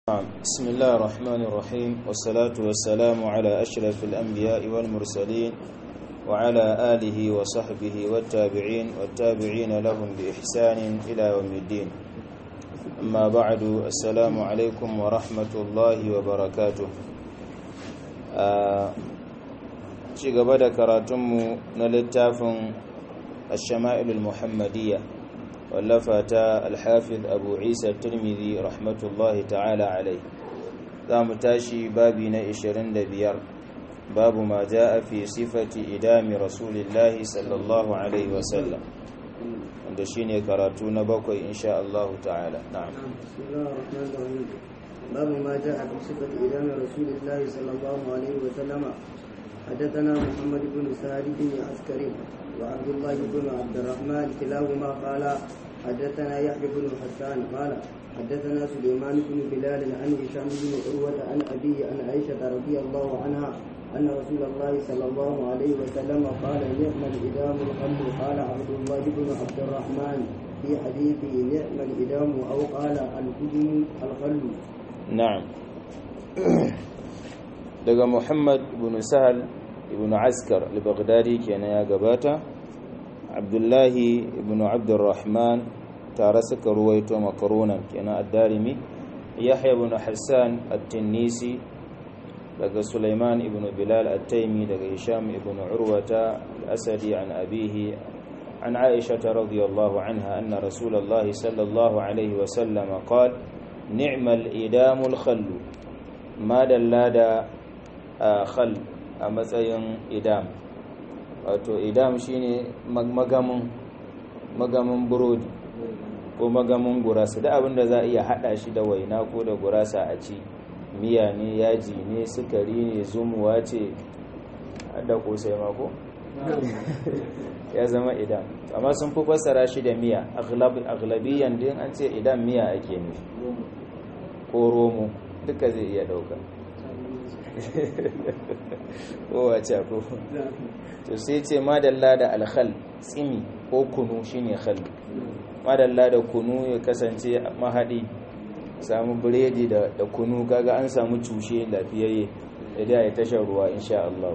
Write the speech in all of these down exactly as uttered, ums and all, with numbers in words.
بسم الله الرحمن الرحيم والصلاة والسلام على أشرف الأنبياء والمرسلين وعلى آله وصحبه والتابعين والتابعين لهم بإحسان إلى يوم الدين. أما بعد، السلام عليكم ورحمة الله وبركاته. شيء قبل كراتم نلتاف الشمائل المحمدية واللفت الحافظ أبو عيسى الترمذي رحمة الله تعالى عليه. ذا متاشي بابي نئشرين دبير، باب ما جاء في صفة إدام رسول الله صلى الله عليه وسلم. عند شيني كراتون بكوي إن شاء الله تعالى. نعم. بسم الله الرحمن الرحيم. باب ما جاء في صفة إدام رسول الله صلى الله عليه وسلم. حدثنا محمد بن سعد بن عسكري وعبد الله بن عبد الرحمن كلاهما قال حدثنا يحيى بن حسان قال حدثنا سليمان بن بلال عن هشام بن عروة عن أبيه عن عائشة رضي الله عنها أن رسول الله صلى الله عليه وسلم قال نعم الإدام الخل. قال عبد الله بن عبد الرحمن في حديثه نعم الإدام أو قال الهدم الخل. نعم. daga Muhammad ibn Sahal ibn Askar al-Baghdadi kenan ya gabata. Abdullahi ibn Abdurrahman tare suka ruwaito makarunan kenan ad-Darimi. Yahya ibn Hassan at-Tinnisi daga Sulaiman ibn Bilal at-Taymi daga Hisham ibn Urwata al-Asadi an abihi an Aisha radhiyallahu anha anna Rasulullah sallallahu alayhi wa sallam qala ni'mal idamul khall. ma dallada khal a matsayin idam, wato idam shine magamin magamin burodi ko magamin gurasa, da abinda za a iya hada shi da waina ko da gurasa a ci, miya ne, yaji ne, sukari ne, zumuwa ce, da kosai mako ya zama idam. Amma sun fi fassara shi da miya, aglabiyan din an ce idam miya ake nufi ko romo, duka zai iya dauka kowace ko to sai ce madalla da alkhal, tsimi ko kunu shine khal. madalla da kunu ya kasance mahadi, samu biredi da da kunu, kaga an samu cushe lafiyayye da ya tashar ruwa insha Allah.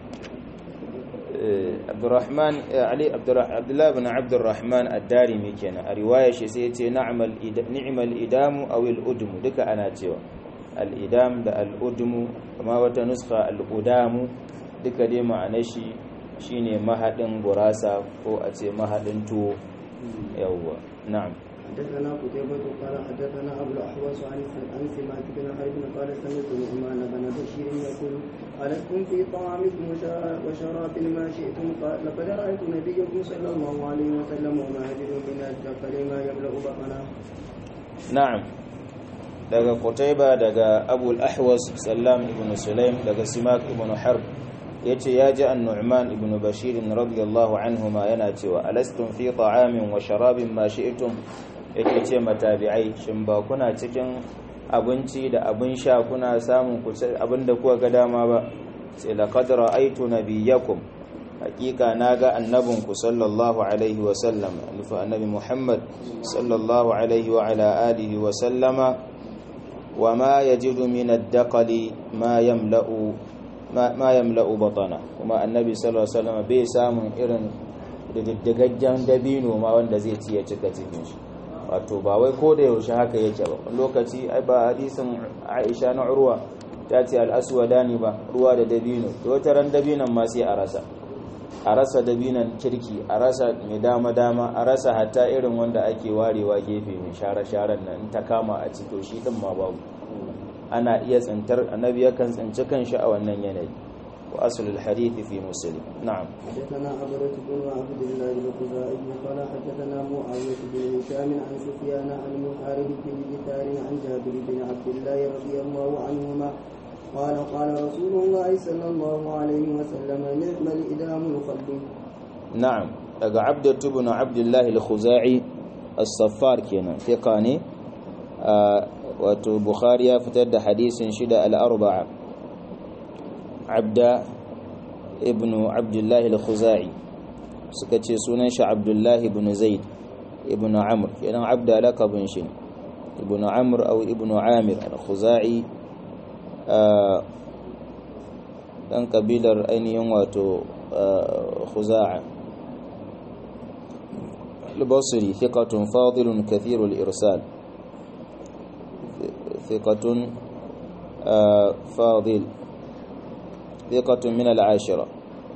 Abdurrahman Ali Abdullah ibn Abdurrahman ad-Darimi kenan a riwaya shi sai yace na'mal ni'mal idamu aw al-udmu, duka ana cewa al-idam da al-udmu, kuma wata nuskha al-udamu, duka dai ma'anar shi shine mahadin gurasa ko a ce mahadin tuwo. yawwa. na'am. حدثنا قتيبة قال حدثنا أبو الأحوص عن عن سماك بن حرب قال سمعت نعمان بن بشير يقول ألستم في طعامكم وشراب ما شئتم؟ قال لقد رأيت نبيكم صلى الله عليه وسلم وما يجد من الدخل ما يملأ بطنه. نعم. daga Qutayba daga Abu al-Ahwas Sallam ibn Sulaim daga Simak ibn Harb yace ya ji an-Nu'man ibn Bashir radiyallahu anhuma yana cewa alastum fi ta'amin wa sharabin ma shi'tum, yake ce matabi'ai shin ba kuna cikin abinci da abin sha kuna samun ku abinda kuka ga dama ba? sai laqad ra'aytu nabiyyakum, hakika naga annabinku sallallahu alaihi wa sallam, nufa annabi Muhammad sallallahu alaihi wa ala alihi wa sallama, wa ma yajidu min ad-daqali ma yamla'u ma yamla'u batana, kuma annabi sallallahu alaihi wa sallam bai samun irin diddigaggen dabino ma wanda zai ci ya cika cikin shi. wato ba wai ko da yaushe haka yake ba, lokaci ai ba hadisin Aisha na Urwa ta ce al-aswadani ba, ruwa da dabino, to wata ran dabinon ma sai a rasa a rasa dabinon kirki, a rasa mai dama dama, a rasa hatta irin wanda ake warewa gefe mai share sharen nan in ta kama a ci, to shi din ma babu. ana iya tsintar, annabi yakan tsinci kanshi a wannan yanayi. وأصل الحديث في مسلم. نعم. حدثنا عبدة بن عبد الله الخزاعي قال حدثنا معاوية بن هشام عن سفيان عن محارب بن جثار عن جابر بن عبد الله رضي الله عنهما قال قال رسول الله صلى الله عليه وسلم نعم الإدام الخل. نعم. daga عبدة بن عبد الله الخزاعي الصفار kenan ثقة ne, wato Bukhari ya fitar da hadisin shida al-arba'a. Abda ibn Abdullah al-Khuzai suka ce sunan shi Abdullah ibn Zaid ibn Amr, kenan Abda lakabin shi. ibn amr aw ibn amir al-khuzai dan kabilar ainihin wato khuza'a al-basri thiqatun fadilun kathirul irsal thiqatun fadil thiqatun min al-ashira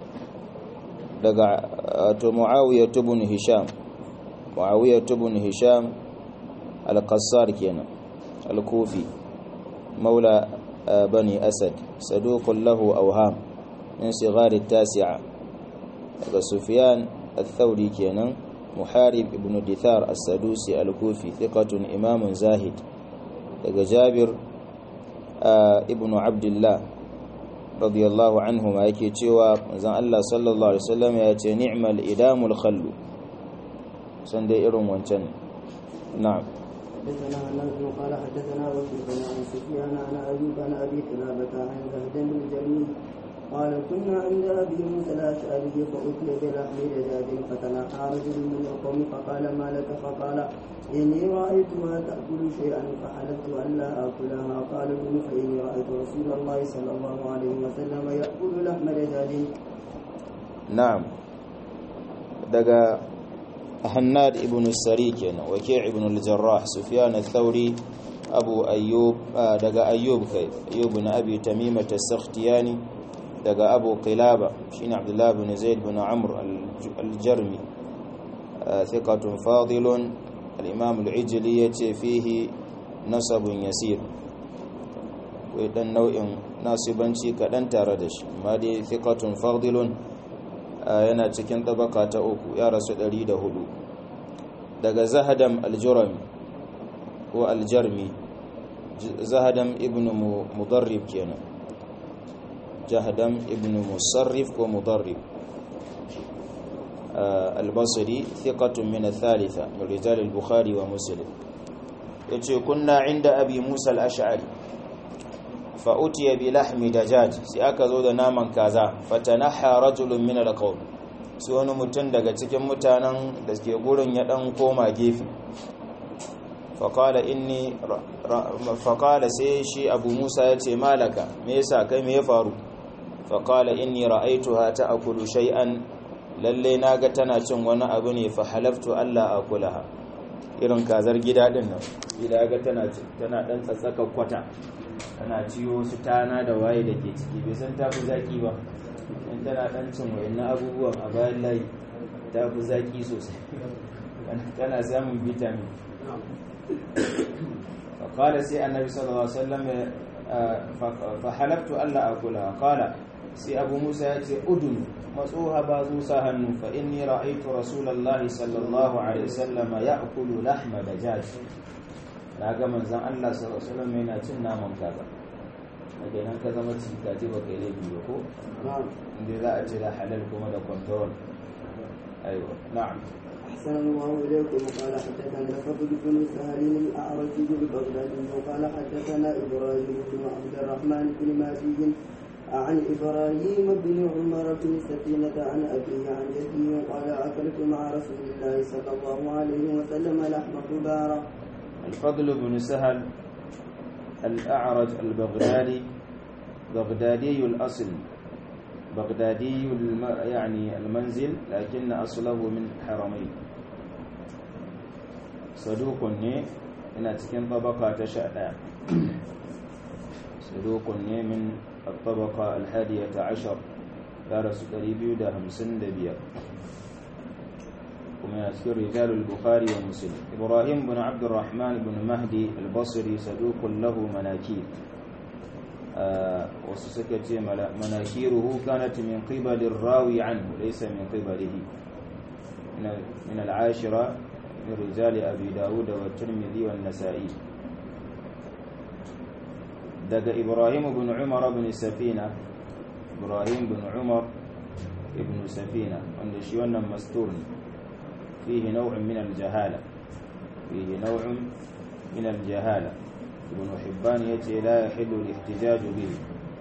daga to muawiyah ibn hisham muawiyah ibn hisham al-qassar kenan al-kufi maula bani asad saduqun lahu awham min sighar at-tasi'a daga sufyan al-thawri kenan muharib ibn dithar as-sadusi al-kufi thiqatun imamun zahid daga jabir ibn abdullah radiyallahu anhu ma yake cewa manzon Allah sallallahu alaihi wasallam ya ce ni'mal idamul khallu san dai irin wancan na'am حدثنا أنس قال حدثنا وكيع عن سفيان عن أيوب عن أبي قلابة عن زهد بن جميل قال كنا عند أبي موسى الأشعري فأتي بلحم دجاج فتنحى رجل من القوم فقال ما لك فقال إني رأيتها تأكل شيئا فحلفت أن لا آكلها قال ابن فإني رأيت رسول الله صلى الله عليه وسلم يأكل لحم دجاج. نعم. دقا هناد ابن السري كان وكيع ابن الجراح سفيان الثوري أبو أيوب آه دقا أيوب كي أيوب بن أبي تميمة السختياني دقا أبو قلابة شين عبد الله بن زيد بن عمرو الجرمي آه ثقة فاضل الإمام العجلي فيه نصب يسير ويدن نوع ناصبانشي كدن تاردش ما دي ثقة فاضل yana cikin tabaka ta uku ya rasu ɗari da hudu daga zahadam al-jurami ko al-jarmi zahadam ibn mudarrib kenan jahadam ibn musarrif ko mudarrib al-basri thiqatun min al-thalitha min rijal al-bukhari wa muslim yace kunna inda abi musa al-ash'ari fa utiya bi lahmi dajaj sai aka zo da naman kaza fatanaha rajulun min al-qawm sai wani mutum daga cikin mutanen da ke gurin ya dan koma gefe fa qala inni fa qala sai shi abu musa yace malaka me yasa kai me ya faru fa qala inni ra'aytuha ta'kulu shay'an lalle naga tana cin wani abu ne fa halaftu alla akulaha irin kazar gida din nan gida ga tana tana dan tsatsaka kwata tana ciwo su tana da waye da ke ciki bai san tafi zaki ba in tana dan cin wayannan abubuwan a bayan layi tafi zaki sosai tana samun vitamin qala sai annabi sallallahu alaihi wasallam fa halaftu alla akula qala sai abu musa ya ce udun matsuha ba zu sa hannu fa inni ra'aytu rasulullahi sallallahu alaihi wasallam ya'kulu lahma dajaj na ga manzon Allah sallallahu alaihi wasallam yana cin naman kaza daga nan ka zama cikaji ba kai laifi ba ko inda za a ce da halal kuma da control aiwa na'am أحسن الله إليكم قال حدثنا فضل بن سهل الأعرج ببغداد وقال حدثنا إبراهيم بن عبد الرحمن بن مهدي عن إبراهيم بن عمر بن سفينة عن أبيه عن جده قال أكلت مع رسول الله صلى الله عليه وسلم لحم حبارة. الفضل بن سهل الأعرج البغدادي بغدادي الأصل بغدادي الم... يعني المنزل لكن أصله من حرمين صدوق ني إن تكن طبقة تشأ صدوق ني من الطبقة الحادية عشر دارس قريبي ده همسن دبيا ومن أذكر رجال البخاري ومسلم. إبراهيم بن عبد الرحمن بن مهدي البصري صدوق له مناكير آه وسكت مناكيره كانت من قبل الراوي عنه ليس من قبله من العاشرة من رجال أبي داود والترمذي والنسائي. دق إبراهيم بن عمر بن سفينة إبراهيم بن عمر ابن سفينة عند شيونا مستور فيه نوع من الجهالة فيه نوع من الجهالة ابن حبان يتي لا يحل الاحتجاج به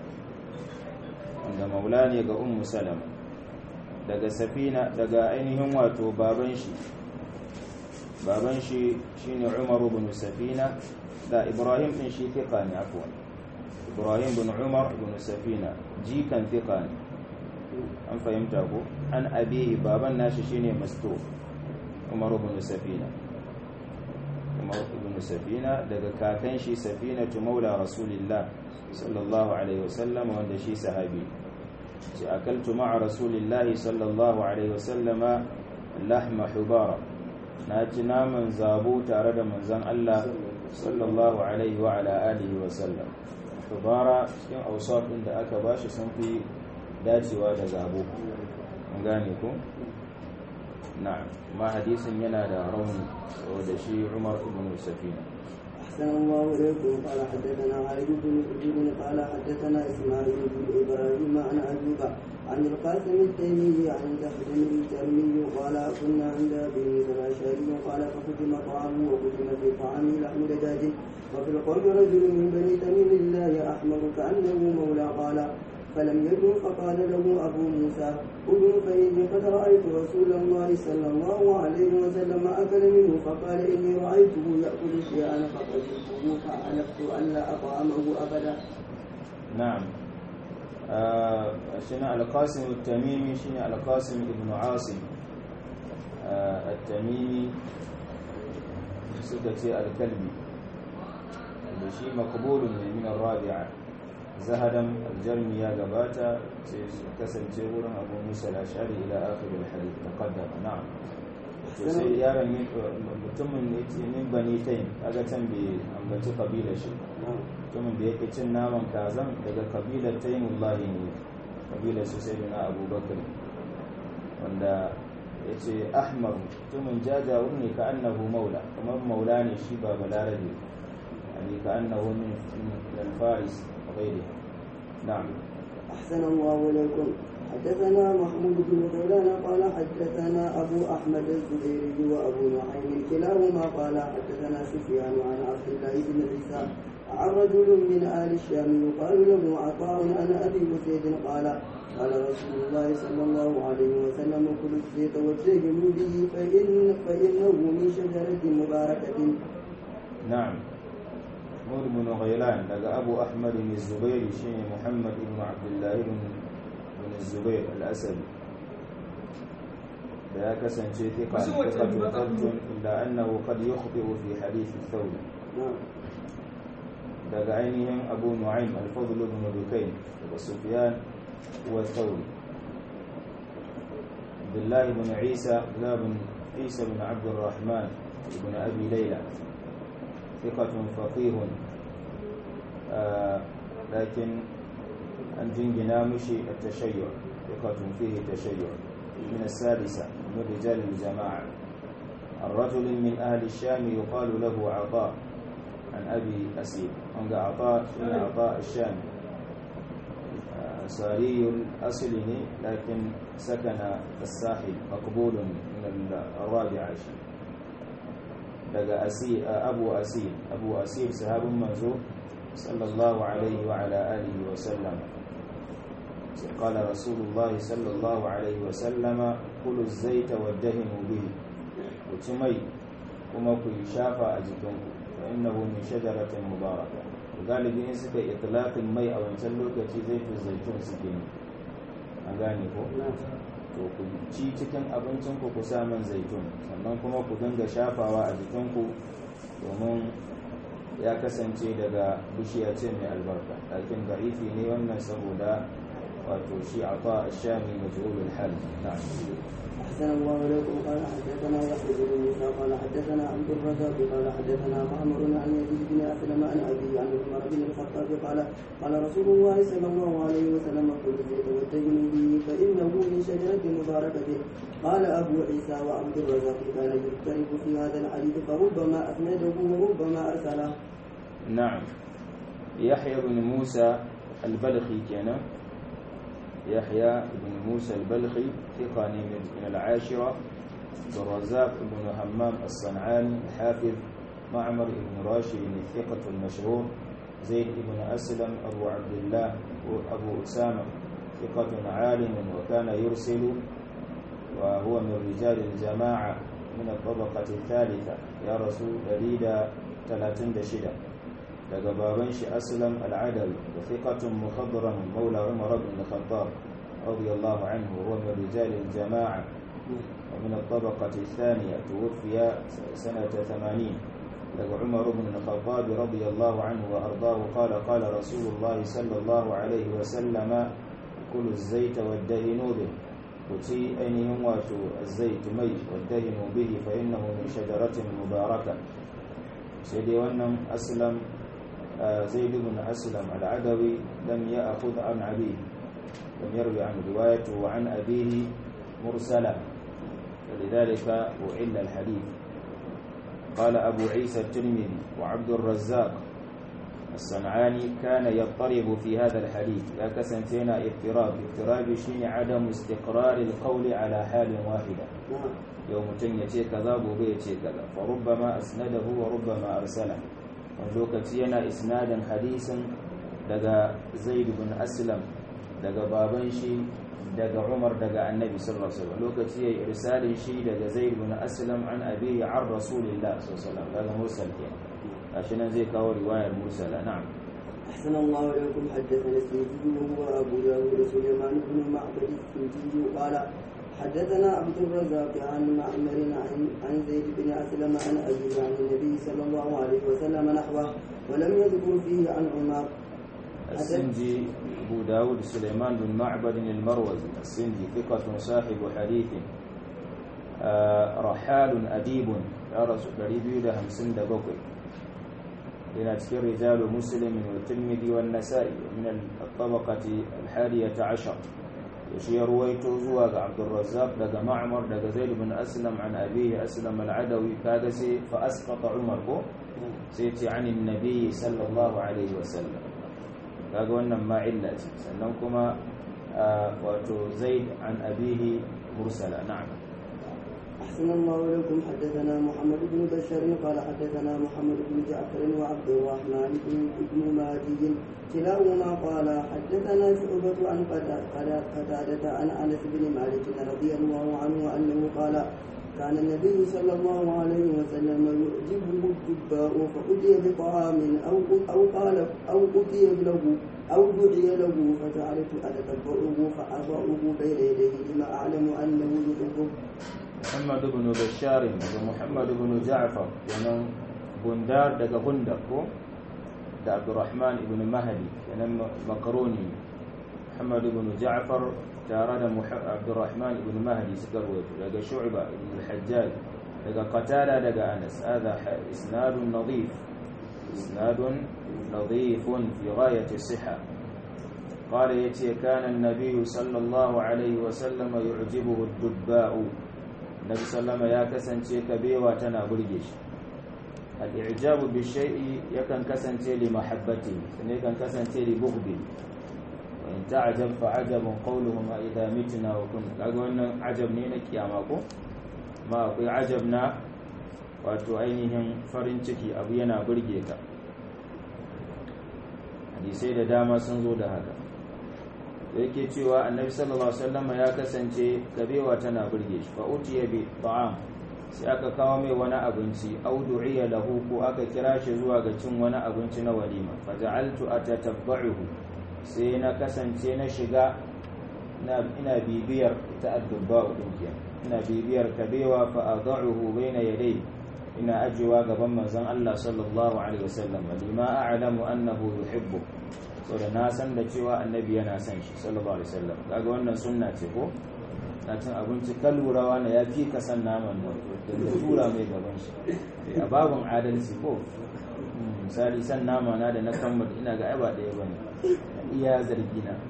عند مولاني أم سلمة دق سفينة دق أينهم واتو بابنشي baban shi shine Umar ibn Safina da Ibrahim din shi thiqa ne afwan Ibrahim ibn Umar ibn Safina jikan thiqa ne an fahimta ko an abi baban nashi shine Mastur Umar ibn Safina Umar ibn Safina daga kakan shi Safinatu maula Rasulillah sallallahu alaihi wasallam wanda shi sahabi ce akaltu ma'a Rasulillah sallallahu alaihi wasallama lahma hubara na ci naman zabo tare da manzon Allah sallallahu alaihi wa ala alihi wa sallam hubara cikin awsaf din da aka bashi sun fi dacewa da zabo mun gane ko na'am ma hadisin yana da rauni saboda shi Umar ibn Safina أحسن الله إليكم قال حدثنا علي بن حجر قال حدثنا إسماعيل بن إبراهيم عن أيوب عن القاسم التيمي عن تخدم الجرمي قال كنا عند أبي موسى الأشعري قال فختم طعامه وختم في طعامه لحم دجاج وفي القوم رجل من بني تميم الله أحمر كأنه مولى قال فلم يدن فقال له أبو موسى أدن فإني قد رأيت رسول الله صلى الله عليه وسلم أكل منه فقال إني رأيته يأكل شيئا فقلته فعلمت أن لا أطعمه أبدا. نعم. آه شنا القاسم التميمي شنا القاسم ابن عاصم آه التميمي سكتي الكلبي الشيء مقبول من الرابعة زهدم الجرمي يا جباتا كسر جيرون أبو موسى الأشعري إلى آخر الحديث تقدم. نعم. sai yaron mutumin min bani taim kaga can bai ambaci kabilar shi mutumin da yake cin naman kazan daga kabilar taimullahi ne kabilar su sai na abubakar wanda ya ce ahmar mutumin jajawar ne ka annahu maula kamar maula ne shi ba balarabe yani ka annahu min al-faris غيره. نعم. أحسن الله إليكم. حدثنا محمود بن غيلان قال حدثنا أبو أحمد الزبيري وأبو نعيم كلاهما قال حدثنا سفيان عن عبد الله بن عيسى عن رجل من آل الشام يقال له عطاء عن أبي أسيد قال قال رسول الله صلى الله عليه وسلم كل الزيت واتجهوا به فإن فإنه من شجرة مباركة. نعم. محمود بن غيلان لقى أبو أحمد بن الزبير شيء محمد بن عبد الله بن بن الزبير الأسدي لا كسن شيء ثقة ثقة ثبت إلا أنه قد يخطئ في حديث الثور. لقى عينهم أبو نعيم الفضل بن بكين وسفيان والثوري عبد الله بن عيسى لا بن عيسى بن عبد الرحمن بن أبي ليلى ثقة فقيه آه لكن أن جنجنا مشي التشيع ثقة فيه تشيع من السادسة من رجال الجماعة. الرجل من أهل الشام يقال له عطاء عن أبي أسيد عند عطاء من عطاء الشامي أنصاري الأصل لكن سكن الساحل مقبول من الرابع عشر. daga abu asir abu asir sahabin manzo sallallahu alaihi wa ala alihi wa sallam qala rasulullah sallallahu alaihi wa sallama kulu zaita wadahimu bihi ku mai kuma ku shafa a jikinku fa innahu min shajaratin mubaraka galibi in suka itlaqin mai a wancan lokaci zaitun zaitun suke ne an gane ko to ku ci cikin abincinku ku sa man zaitun sannan kuma ku dinga shafawa a jikinku domin ya kasance daga bishiya ce mai albarka lakin da'ifi ne wannan saboda wato shi ata ash-shami majhulul hal. na'am. أحسن الله إليكم قال حدثنا يحيى بن موسى قال حدثنا عبد الرزاق قال حدثنا معمر عن يزيد بن أسلم عن أبي عن عمر بن الخطاب قال قال رسول الله صلى الله عليه وسلم كل الزيت واتجهوا به فإنه من شجرة مباركة. قال أبو عيسى وعبد الرزاق كان يختلف في هذا الحديث فربما أسنده وربما أرسله. نعم. يحيى بن موسى البلخي كان يحيى بن موسى البلخي ثقة من العاشرة. الرزاق بن همام الصنعاني الحافظ. معمر بن راشد الثقة المشهور. زيد بن أسلم أبو عبد الله أبو أسامة ثقة عالم وكان يرسل وهو من رجال الجماعة من الطبقة الثالثة يا رسول دليل ثلاثين دشدة daga baban shi Aslam al-Adawi wa thiqatun mukhadram mawla Umar ibn al-Khattab radiyallahu anhu wa min rijal al-jama'a wa min al-tabaqati ath-thaniya tuwfiya sanata ثمانين daga Umar ibn al-Khattab radiyallahu anhu wa ardahu qala qala Rasulullah sallallahu alayhi wa sallama kulu az-zayta wad-dahinu bihi kuci ainihin wato az-zayt mai wad-dahinu bihi fa innahu min shajaratin mubarakah sai dai wannan Aslam زيد بن أسلم العدوي لم يأخذ عن أبيه لم يروي عن روايته وعن أبيه مرسلا فلذلك أعل الحديث قال أبو عيسى الترمذي وعبد الرزاق الصنعاني كان يضطرب في هذا الحديث لا كسنتين اضطراب اضطراب شين عدم استقرار القول على حال واحدة يوم تنيتي كذا وبيتي كذا فربما أسنده وربما أرسله wani lokaci yana isnadin hadisin daga zaid bin aslam daga baban shi daga umar daga annabi sallallahu alaihi wasallam lokaci yayi irsalin shi daga zaid bin aslam an abihi an rasulillah sallallahu alaihi wasallam daga mursal kenan gashi nan zai kawo riwayar mursala na'am أحسن الله إليكم حدثنا السيدي وهو أبو داود سليمان بن معبد السيدي قال حدثنا عبد الرزاق عن معمر عن عن زيد بن أسلم عن أبيه عن النبي صلى الله عليه وسلم نحوه ولم يذكر فيه عن عمر. السنجي أبو داود سليمان بن معبد المروزي السنجي ثقة صاحب حديث آه رحال أديب يا رسول الله ده همسن دبقي لنا تذكر رجال مسلم والترمذي والنسائي من الطبقة الحادية عشر يشي رويته زواج عبد الرزاق دقى معمر دقى زيد بن أسلم عن أبيه أسلم العدوي كادسي فأسقط عمر بو سيتي عن النبي صلى الله عليه وسلم قالوا أنما ما علتي سننكما آه واتو زيد عن أبيه مرسلا نعم. أحسن الله إليكم حدثنا محمد بن بشار قال حدثنا محمد بن جعفر وعبد الرحمن بن مهدي كلاهما قال حدثنا شعبة عن قتادة عن أنس بن مالك رضي الله عنه أنه قال كان النبي صلى الله عليه وسلم يعجبه الدباء فأتي بطعام أو أو قال أو أتي له أو دعي له فجعلت أتتبعه فأضعه بين يديه لما أعلم أنه يحبه. محمد بن بشار ومحمد بن جعفر يعني بندار دقا بندر دا عبد الرحمن بن مهدي يعني مكروني محمد بن جعفر تارد عبد الرحمن بن مهدي سكروت دقا شعبة بن الحجاج دقا قتادة دقا أنس هذا إسناد نظيف إسناد نظيف في غاية الصحة. قال يتي كان النبي صلى الله عليه وسلم يعجبه الدباء النبي صلى الله عليه وسلم يا كسنتي كبيوة تنا برجش الإعجاب بالشيء يكن كسنتي لمحبته يكن كسنتي لبغضه وإن تعجب فعجب قولهم إذا متنا وكنا أقول أن عجب نينك يا ماكو ما أقول عجبنا wato ainihin farin ciki abu yana burge ka hadisai da dama sun zo da haka da yake cewa annabi sallallahu alaihi wasallam ya kasance kabewa tana burge shi fa utiya bi ta'am sai aka kawo mai wani abinci au du'iya lahu ko aka kira shi zuwa ga cin wani abinci na walima fa ja'altu atatabba'uhu sai na kasance na shiga ina ina bibiyar ta'adduba'u din ina bibiyar kabewa fa ad'uhu baina yadayhi ina ajiwa gaban manzon Allah sallallahu alaihi wasallam lima a'lamu annahu yuhibbu so da na san da cewa annabi yana son shi sallallahu alaihi wasallam kaga wannan sunna ce ko na cin abinci kan lurawa na yafi ka san naman nan da tura mai gaban shi a babun adalci ko misali san nama na da na kammar ina ga ai ba daya bane iya zargi na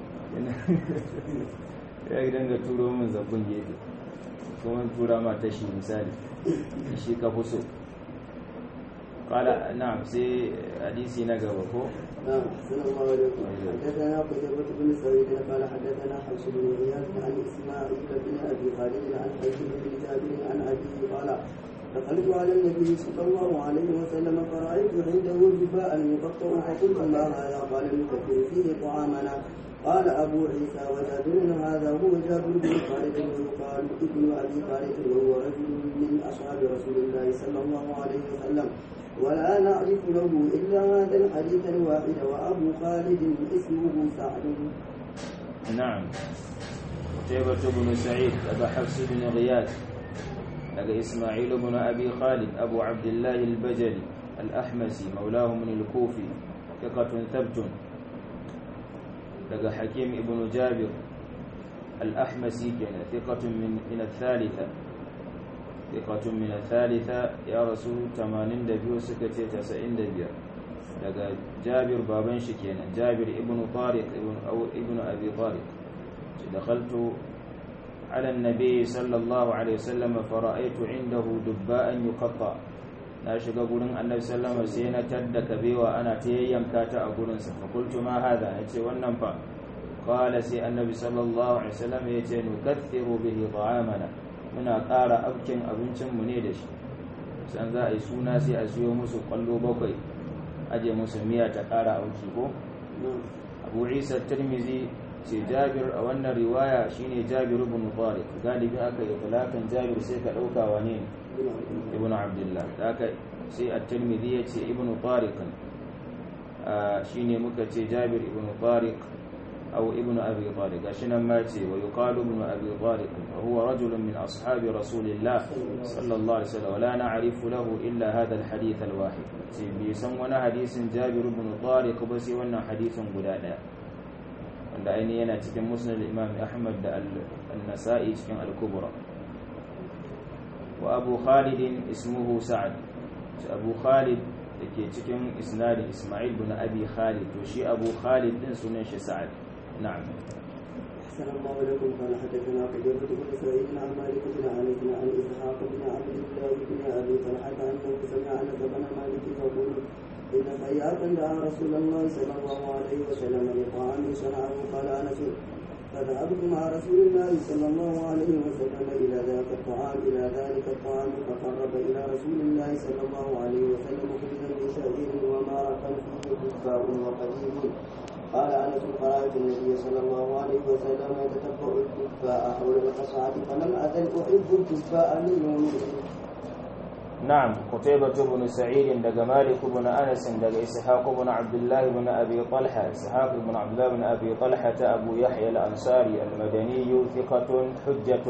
ya gidan ga turo min zabbun gefe kuma tura ma ta shi misali shi ka fuso قال نعم سي حديثي نجابه نعم أحسن الله عليكم حدثنا قتيبة بن سعيد قال حدثنا حفص بن غياث عن إسماعيل بن أبي خالد عن حبيب بن جابر عن أبيه قال دخلت على النبي صلى الله عليه وسلم فرأيت عنده جفاء يقطع فقلت ما هذا؟ قال نكثر فيه طعامنا. قال أبو عيسى وجابر هذا هو جابر بن خالد ويقال ابن أبي خالد وهو رجل من أصحاب رسول الله صلى الله عليه وسلم ولا نعرف له إلا هذا الحديث الواحد. وأبو خالد اسمه سعد. نعم. قتيبة بن سعيد أبا حفص بن غياث لقى إسماعيل بن أبي خالد أبو عبد الله البجلي الأحمسي مولاه من الكوفي ثقة ثبت. لقى حكيم ابن جابر الأحمسي كان ثقة من من الثالثة ثقة من الثالثة يا رسول ثمانين دبيو سكتي تسعين دبيو. لقى جابر بابن شكينا جابر ابن طارق ابن أو ابن أبي طارق. دخلت على النبي صلى الله عليه وسلم فرأيت عنده دباء يقطع. na shiga gurin annabi sallallahu alaihi wasallam sai na tadda kabewa ana ta yayyanka ta a gurin sa. Fakultu ma hada, yace wannan fa. Qala sai annabi sallallahu alaihi wasallam yace nukathiru bihi ta'amana, muna ƙara abkin abincin mu ne da shi. San za a yi suna sai a siyo musu kwallo bakwai aje musu miya ta ƙara auki ko. Abu Isa Tirmizi ce Jabir a wannan riwaya shine Jabir ibn Tariq. Galibi aka yi talakan Jabir sai ka dauka wane ne ibn Abdullah. Haka sai At-Tirmidhi yace ibn Tariq shine muka ce Jabir ibn Tariq aw ibn Abi Tariq. Gashinan ma ce wa yuqalu ibn Abi Tariq wa huwa rajulun min ashabi Rasulillah sallallahu alaihi wasallam la na'rifu lahu illa hadha al-hadith al-wahid. Sai bi san wani hadisin Jabir ibn Tariq ba sai wannan hadisin guda daya wanda ainihi yana cikin musnad imam Ahmad da al-Nasa'i cikin al-Kubra. Wa Abu Khalid ismuhu Sa'd. Abu Khalid dake cikin isnadin Isma'il bin Abi Khalid to shi Abu Khalid din sunan shi Sa'd. Na'am. السلام عليكم. قال حدثنا قتيبة بن سعيد عن مالك بن أنس عن إسحاق بن عبد الله بن أبي طلحة أنه سمع أنس بن مالك يقول إن خياطا دعا رسول الله صلى الله عليه وسلم لطعام صنعه. قال أنس فذهبت مع رسول الله صلى الله عليه وسلم إلى ذاك الطعام إلى ذلك الطعام فقرب إلى رسول الله صلى الله عليه وسلم خبزا بشعير ومارقا فيه كفاء وقديم. قال أنس فرأيت النبي صلى الله عليه وسلم يتتبع الكفاء حول القصعة فلم أزل أحب الكفاء من يومئذ. نعم. قتيبة بن سعيد دق مالك بن أنس دق إسحاق بن عبد الله بن أبي طلحة. إسحاق بن عبد الله بن أبي طلحة أبو يحيى الأنصاري المدني ثقة حجة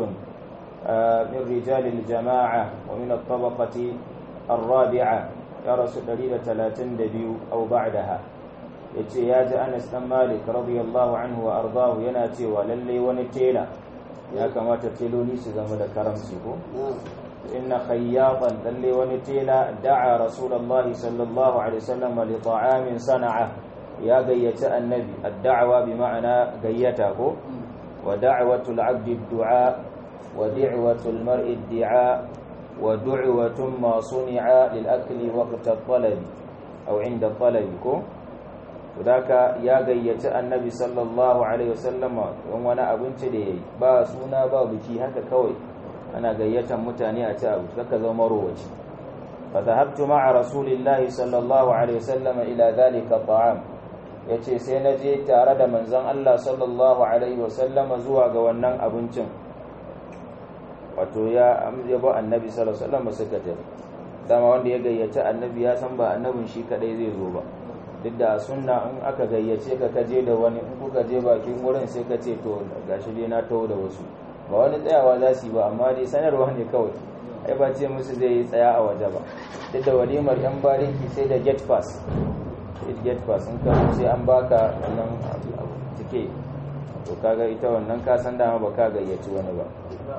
من رجال الجماعة ومن الطبقة الرابعة يا رسول دليل ثلاثين دبيو أو بعدها. yace ya ji Anas dan Malik radiyallahu anhu wa ardahu yana cewa lalle wani tela ya kamata teloli su zama da karamci ko inna khayyatan lalle wani tela da'a rasulullahi sallallahu alaihi wasallam li ta'amin sana'a ya gayyata annabi ad-da'wa bi ma'ana gayyata ko wa da'watul 'abdi ad-du'a wa da'watul mar'i ad-di'a wa du'watun ma suni'a lil akli waqta at-talabi aw 'inda at-talabi ko. Daka ya gayyaci annabi sallallahu alaihi wasallama don wani abinci da yayi ba suna ba biki haka kawai ana gayyatan mutane a ci abu saka zama rowaci. fa dhahabtu ma'a rasulillahi sallallahu alaihi wasallama ila dhalika ta'am yace sai na je tare da manzon Allah sallallahu alaihi wasallama zuwa ga wannan abincin wato ya amjaba annabi sallallahu alaihi wasallama suka tafi. Dama wanda ya gayyaci annabi ya san ba annabin shi kadai zai zo ba. Duk da sunna in aka gayyace ka kaje da wani in kuka je bakin wurin sai ka ce to gashi dai na tawo da wasu ba wani tsayawa za su yi ba amma dai sanarwa ne kawai ai ba ce musu zai yi tsaya a waje ba. Duk da walimar yan bariki sai da get pass get pass in ka sai an baka wannan tike to kaga ita wannan ka san dama ba ka gayyaci wani ba.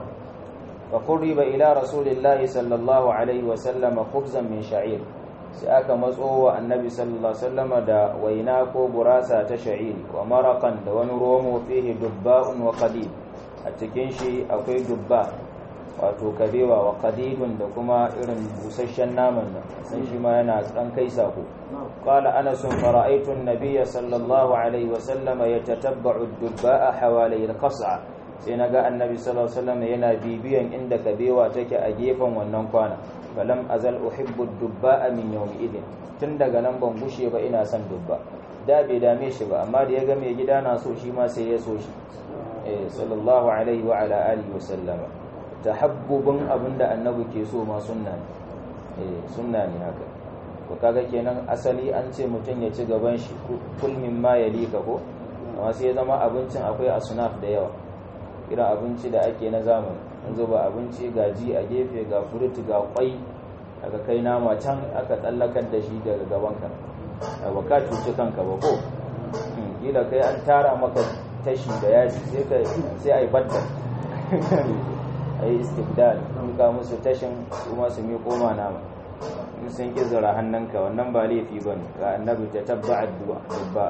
fa qurriba ila rasulillahi sallallahu alaihi wa sallam khubzan min sha'ir sai aka matso wa annabi sallallahu alaihi wasallama da waina ko burasa ta sha'iri wa maraqan da wani romo fihi dubba'un wa qadid a cikin shi akwai dubba wato kabewa wa qadidun da kuma irin busasshen naman nan sai shi ma yana dan kai sako. qala anas fara'aytu an-nabiy sallallahu alaihi wasallama yatatabba'u ad-dubba'a hawali al-qas'a sai naga annabi sallallahu alaihi wasallama yana bibiyan inda kabewa take a gefen wannan kwana falam azal uhibbu dubba min yawmi idin tun daga nan ban gushe ba ina son dubba da bai dame shi ba amma da ya ga mai gida na so shi ma sai ya so shi eh sallallahu alaihi wa ala alihi wa sallama tahabbubun abinda annabi ke so ma sunna ne eh sunna ne haka ko kaga kenan asali an ce mutun ya ci gaban shi kul mimma yalika ko amma sai ya zama abincin akwai asnaf da yawa irin abinci da ake na zamani an zuba abinci gaji a gefe ga fruit ga kwai aka kai nama can aka tsallakar da shi daga gabanka ba ka cuci kanka ba ko gila kai an tara maka tashi da yaji sai ka sai ai badda ai istibdal in ka musu tashin kuma su mi koma nama in sun ki zura hannunka wannan ba laifi bane ga annabi ta tabba addu'a dubba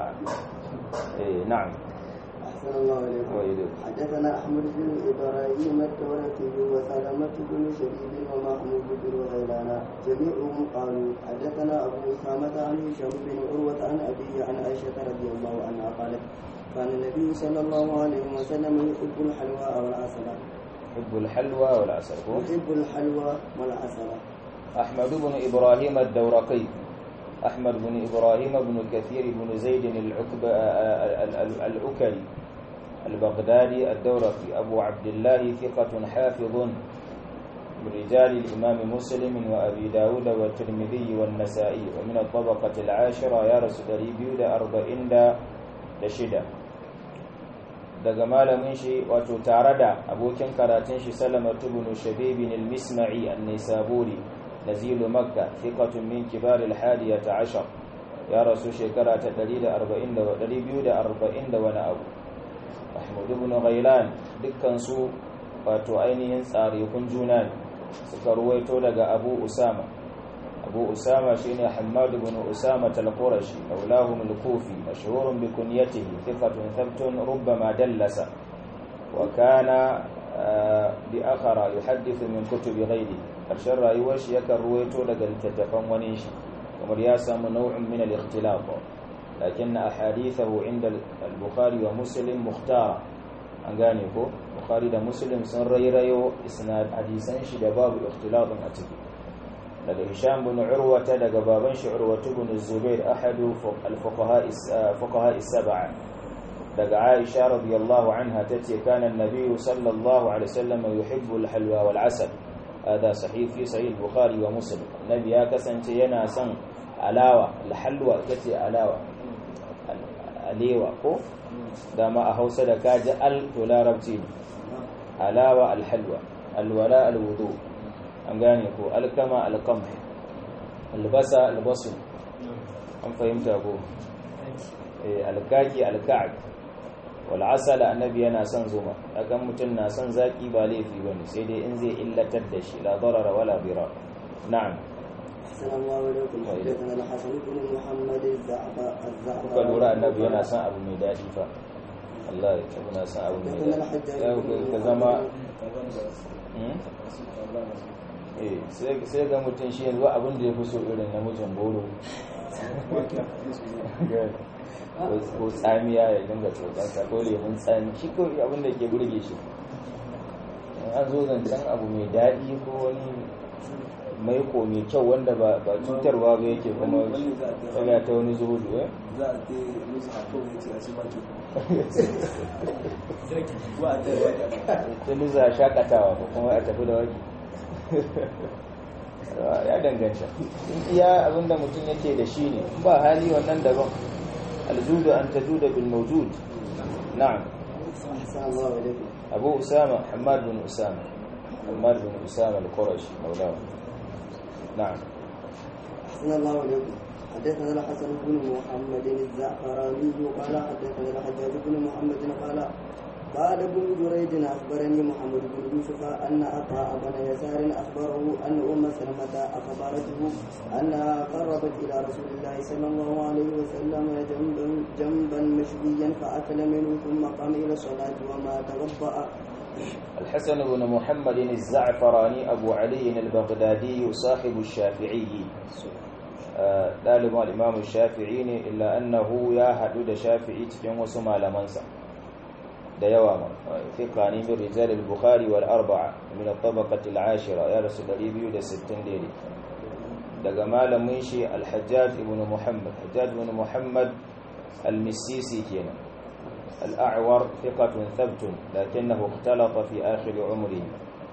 eh na'am أحسن الله إليكم. حدثنا أحمد بن إبراهيم الدورقي وسلمة بن شبيب ومحمود بن غيلان جميعهم قالوا حدثنا أبو أسامة عن هشام بن عروة عن أبيه عن عائشة رضي الله عنها قالت كان النبي صلى الله عليه وسلم يحب الحلوى والعسل. يحب الحلوى والعسل. يحب الحلوى والعسل. أحمد بن إبراهيم الدورقي أحمد بن إبراهيم بن كثير بن زيد العكب العكري البغدادي الدورقي أبو عبد الله ثقة حافظ من رجال الإمام مسلم وأبي داود والترمذي والنسائي ومن الطبقة العاشرة يا رسول الله أربعين دا دشدة daga malamin shi wato tare da abokin karatun shi Salamatu ibn Shabib al-Misma'i an-Nisaburi nazilu Makka thiqatun min kibar al-hadiyah ashar ya rasu shekara ta ɗari biyu da arba'in da wani abu. Ahmad ibn Ghailan dukkan su wato ainihin tsarikun juna ne suka ruwaito daga Abu Usama. Abu Usama shine Hammad ibn Usama al-Qurashi mawlahum al-Kufi mashhurun bi kunyatihi thiqatun thabtun rubbama dallasa wa kana bi akhara yuhaddithu min kutubi ghayri karshen rayuwar shi yakan ruwaito daga littattafan wani shi kamar ya samu nau'in min al-ikhtilaf lakin ahadithahu inda al-Bukhari wa Muslim mukhtara an gane ko Bukhari da Muslim sun rairayo isnad hadisan shi da babu ikhtilafin a ciki daga Hisham bin Urwa daga baban shi Urwa ibn Zubair ahadu al-fuqaha fuqaha as-sab'a daga Aisha radiyallahu anha tace kana an-nabiy sallallahu alaihi wasallam yuhibbu al-halwa wal-'asal hada sahih fi sahih Bukhari wa Muslim nabi ya kasance yana son alawa al-halwa kace alawa alewa ko dama a Hausa da kaji al to larabci alawa al-halwa al-wala al-wudu an gane ko alkama alqamh albasa albasu an fahimta ko eh alkaki alka'b wal asal annabi yana son zuma akan mutun na son zaki ba laifi bane sai dai in zai illatar da shi la darara wala dirar na'am assalamu alaikum hadithana al-hasan ibn muhammad az-za'fa ka lura annabi yana son abu mai dadi fa Allah ya tabbata son abu mai dadi ka zama sai ga mutum shi yanzu abin da ya fi so irin namijin goro ko tsamiya ya dinga tsokansa ko lemun tsami shi ko abin da ke burge shi an zo zancen abu mai daɗi ko wani maiko mai kyau wanda ba cutarwa ba yake kuma tsaga ta wani zuhudu eh za a te musu hako ne ce a ci maki ta luza shakatawa ko kuma a tafi da waki ya danganta iya abinda mutum yake da shi ne ba hali wannan daban aljudu an tajuda bil mawjud na'am Abu Usama Hammad bin Usama Hammad bin Usama al-Qurashi mawlahu na'am sallallahu alaihi حدثنا الحسن بن محمد الزعفراني قال حدثنا الحجاج بن محمد قال قال ابن جريج أخبرني محمد بن يوسف أن عطاء بن يسار أخبره أن أم سلمة أخبرته أنها قربت إلى رسول الله صلى الله عليه وسلم جنبا جنبا مشويا فأكل منه ثم قام إلى الصلاة وما توضأ. الحسن بن محمد الزعفراني أبو علي البغدادي صاحب الشافعي ɗalibin al'imamu shafi'i ne illa annahu ya haɗu da shafi'i cikin wasu malamansa da yawa fiqa ne min rijal al-bukhari wal arba'a min at-tabaqati al-ashira ya rasu ɗari biyu da sittin daidai daga malamin shi al-hajjaj ibn muhammad hajjaj ibn muhammad al-misisi kenan al-a'war thiqatun thabtun lakinnahu ikhtalafa fi akhir umrihi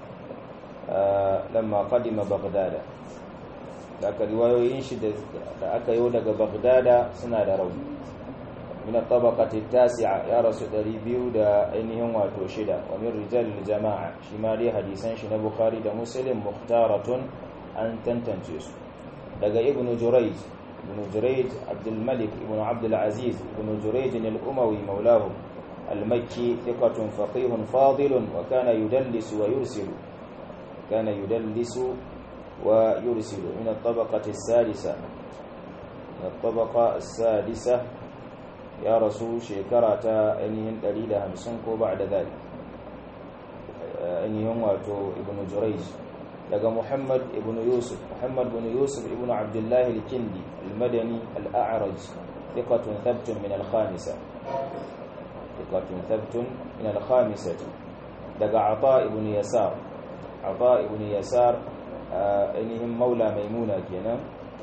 lamma qadima baghdad daga riwayoyin shi da aka yi daga baghdad suna da rauni min at-tabaqati at-tasi'a ya rasu ɗari biyu da ainihin wato shida wa min rijal al-jama'a shi ma dai hadisan shi na bukhari da muslim mukhtaratun an tantance su daga ibnu jurayj ibnu jurayj abdul malik ibnu abdul aziz ibnu jurayj al-umawi maulahu al-makki thiqatun faqihun fadilun wa kana yudallisu wa yursilu kana yudallisu wa yursilu min at-tabaqati as-sadisa min at-tabaqa as-sadisa ya rasu shekara ta ainihin ɗari da hamsin ko ba'da dhalik ainihin wato ibnu jurayj daga Muhammad ibn Yusuf Muhammad ibn Yusuf ibn Abdullah al-Kindi al-Madani al-A'raj thiqatun thabtun min al-khamisa thiqatun thabtun min al-khamisah daga Ata ibn Yasar Ata ibn Yasar ainihin maula maimuna kenan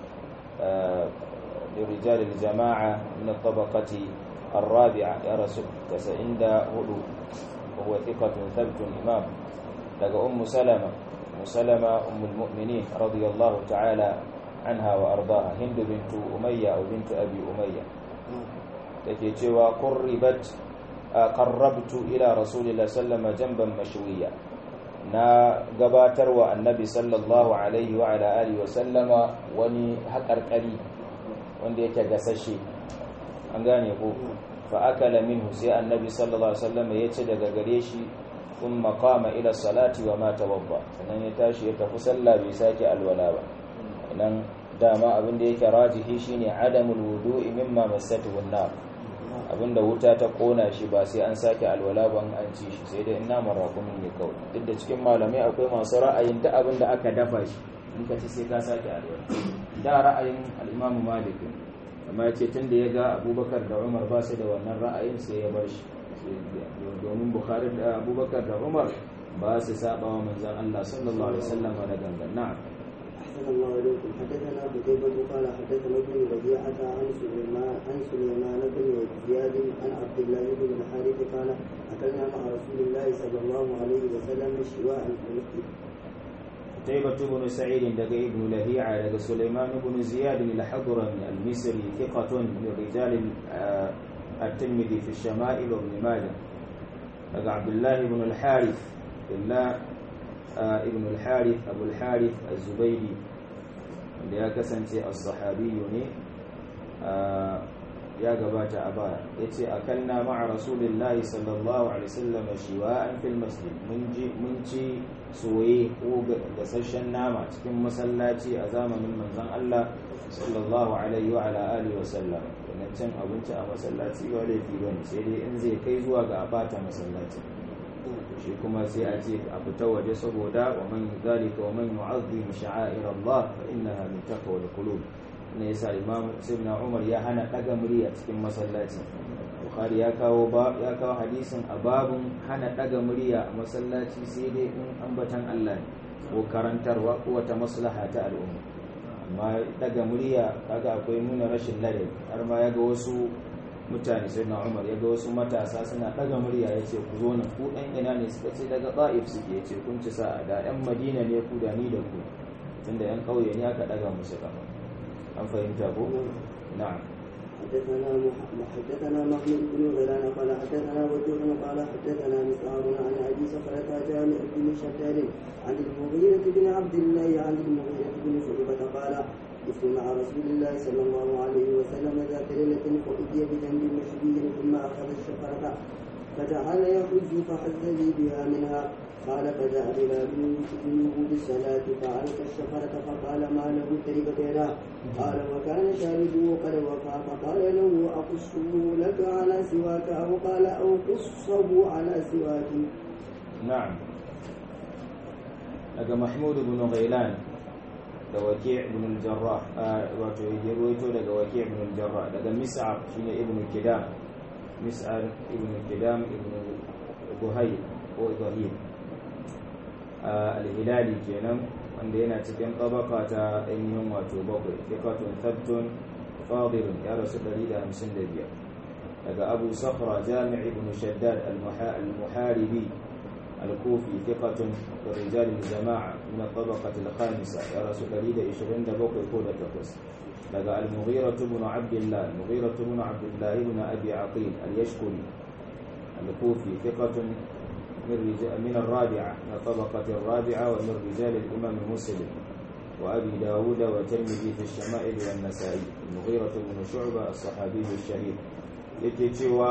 لرجال الجماعة من الطبقة الرابعة يا رسول تسعين هدو وهو ثقة ثبت إمام لقى أم سلمة مسلمة أم المؤمنين رضي الله تعالى عنها وأرضاها هند بنت أمية أو بنت أبي أمية تكيتوا قربت قربت إلى رسول الله صلى الله عليه وسلم جنبا مشويا na gabatar wa annabi sallallahu alaihi wa ala alihi wa sallama wani haƙarƙari wanda yake gasashe an gane ko fa akala minhu sai annabi sallallahu alaihi wa sallama ya ci daga gare shi ثم قام إلى الصلاة وما توضأ sannan ya tashi ya tafi sallah bai sake alwala ba idan dama abin da yake rajihi shine adamul wudu'i mimma massatuhu an-nar abinda wuta ta kona shi ba sai an sake alwala ba an ci shi sai dai ina marakumin ne kawai duk da cikin malamai akwai masu ra'ayin duk abin da aka dafa shi in ka ci sai ka sake alwala da ra'ayin al-Imam Malik amma yace tunda ya ga Abubakar da Umar ba su da wannan ra'ayin sai ya bar shi domin Bukhari da Abubakar da Umar ba su saba wa manzon Allah sallallahu alaihi wasallam da gangan na'am أحسن الله إليكم حدثنا قتيبة قال حدثنا ابن ربيعة عن سليمان عن سليمان بن زياد عن عبد الله بن الحارث قال أكلنا مع رسول الله صلى الله عليه وسلم شواء في المسجد. قتيبة بن سعيد دقى ابن لهيعة دقى سليمان بن زياد الحضرمي المصري ثقة من رجال الترمذي في الشمائل وابن ماجه دقى عبد الله بن الحارث بالله ابن الحارث أبو الحارث الزبيدي اللي ya kasance as-sahabi ne ya gabata a baya yace akalna ma'a rasulillahi sallallahu alaihi wasallam shiwa'an fil masjid mun ji mun ci soye ko gasasshen nama cikin masallaci a zamanin manzon Allah sallallahu alaihi wa ala alihi wasallam wannan cin abinci a masallaci ba laifi bane sai dai in zai kai zuwa ga abata masallaci shi kuma sai a ce a fita waje saboda wa man zalika wa man yu'azzim sha'air Allah fa innaha min taqwal qulub ne yasa Imam Ibn Umar ya hana daga murya cikin masallaci Bukhari ya kawo ba ya kawo hadisin a babun hana daga murya a masallaci sai dai in ambatan Allah ko karantarwa ko wata maslaha ta al'umma amma daga murya kaga akwai nuna rashin ladabi har ma yaga wasu mutane sai na Umar ya ga wasu matasa suna daga murya ya ce ku zo nan ku ɗan ina ne suka ce daga Ta'if suke ya ce kun ci sa'a da ƴan Madina ne ku da ni da ku tunda ƴan ƙauye ne aka daga musu kafa an fahimta ko na'am حدثنا حدثنا محمود بن غيلان قال حدثنا وجوه قال حدثنا مسعر عن ابي صخرة جامع بن شداد عن المغيرة بن عبد الله عن المغيرة بن شعبة قال كنت مع رسول الله صلى الله عليه وسلم ذات ليلة فأتي بجنب مشبي ثم أخذ الشفرة فجعل يحج فحز لي بها منها قال فجاء بلال يؤذنه بالصلاة فألقى الشفرة فقال ما له تربت يداه قال وكان شاربه قد وقع فقال له أقصه لك على سواك أو قال أو قصه على سواك. نعم. لقى محمود بن غيلان da waki' ibn al-jarrah wato ya ruwaito daga waki' ibn al-jarrah daga mis'ab shine ibn kidam mis'ar ibn kidam ibn buhayl ko ibrahim al-hilali kenan wanda yana cikin tabaka ta ainihin wato bakwai thiqatun thabtun fadilun ya rasu ɗari da hamsin da biyar daga abu sakhra jami' ibn shaddad al-muharibi al-kufi thiqatun rijal al-jama'a min at-tabaqah al-khamisa ya rasu ɗari da ishirin da bakwai ko da takwas daga al-mughira ibn abdullah al-mughira ibn abdullah ibn abi aqil al-yashkuri al-kufi thiqatun من رجال من الرابعة من الطبقة الرابعة ومن رجال الإمام مسلم وأبي داود والترمذي في الشمائل والنسائي المغيرة بن شعبة الصحابي الشهير يكتشوا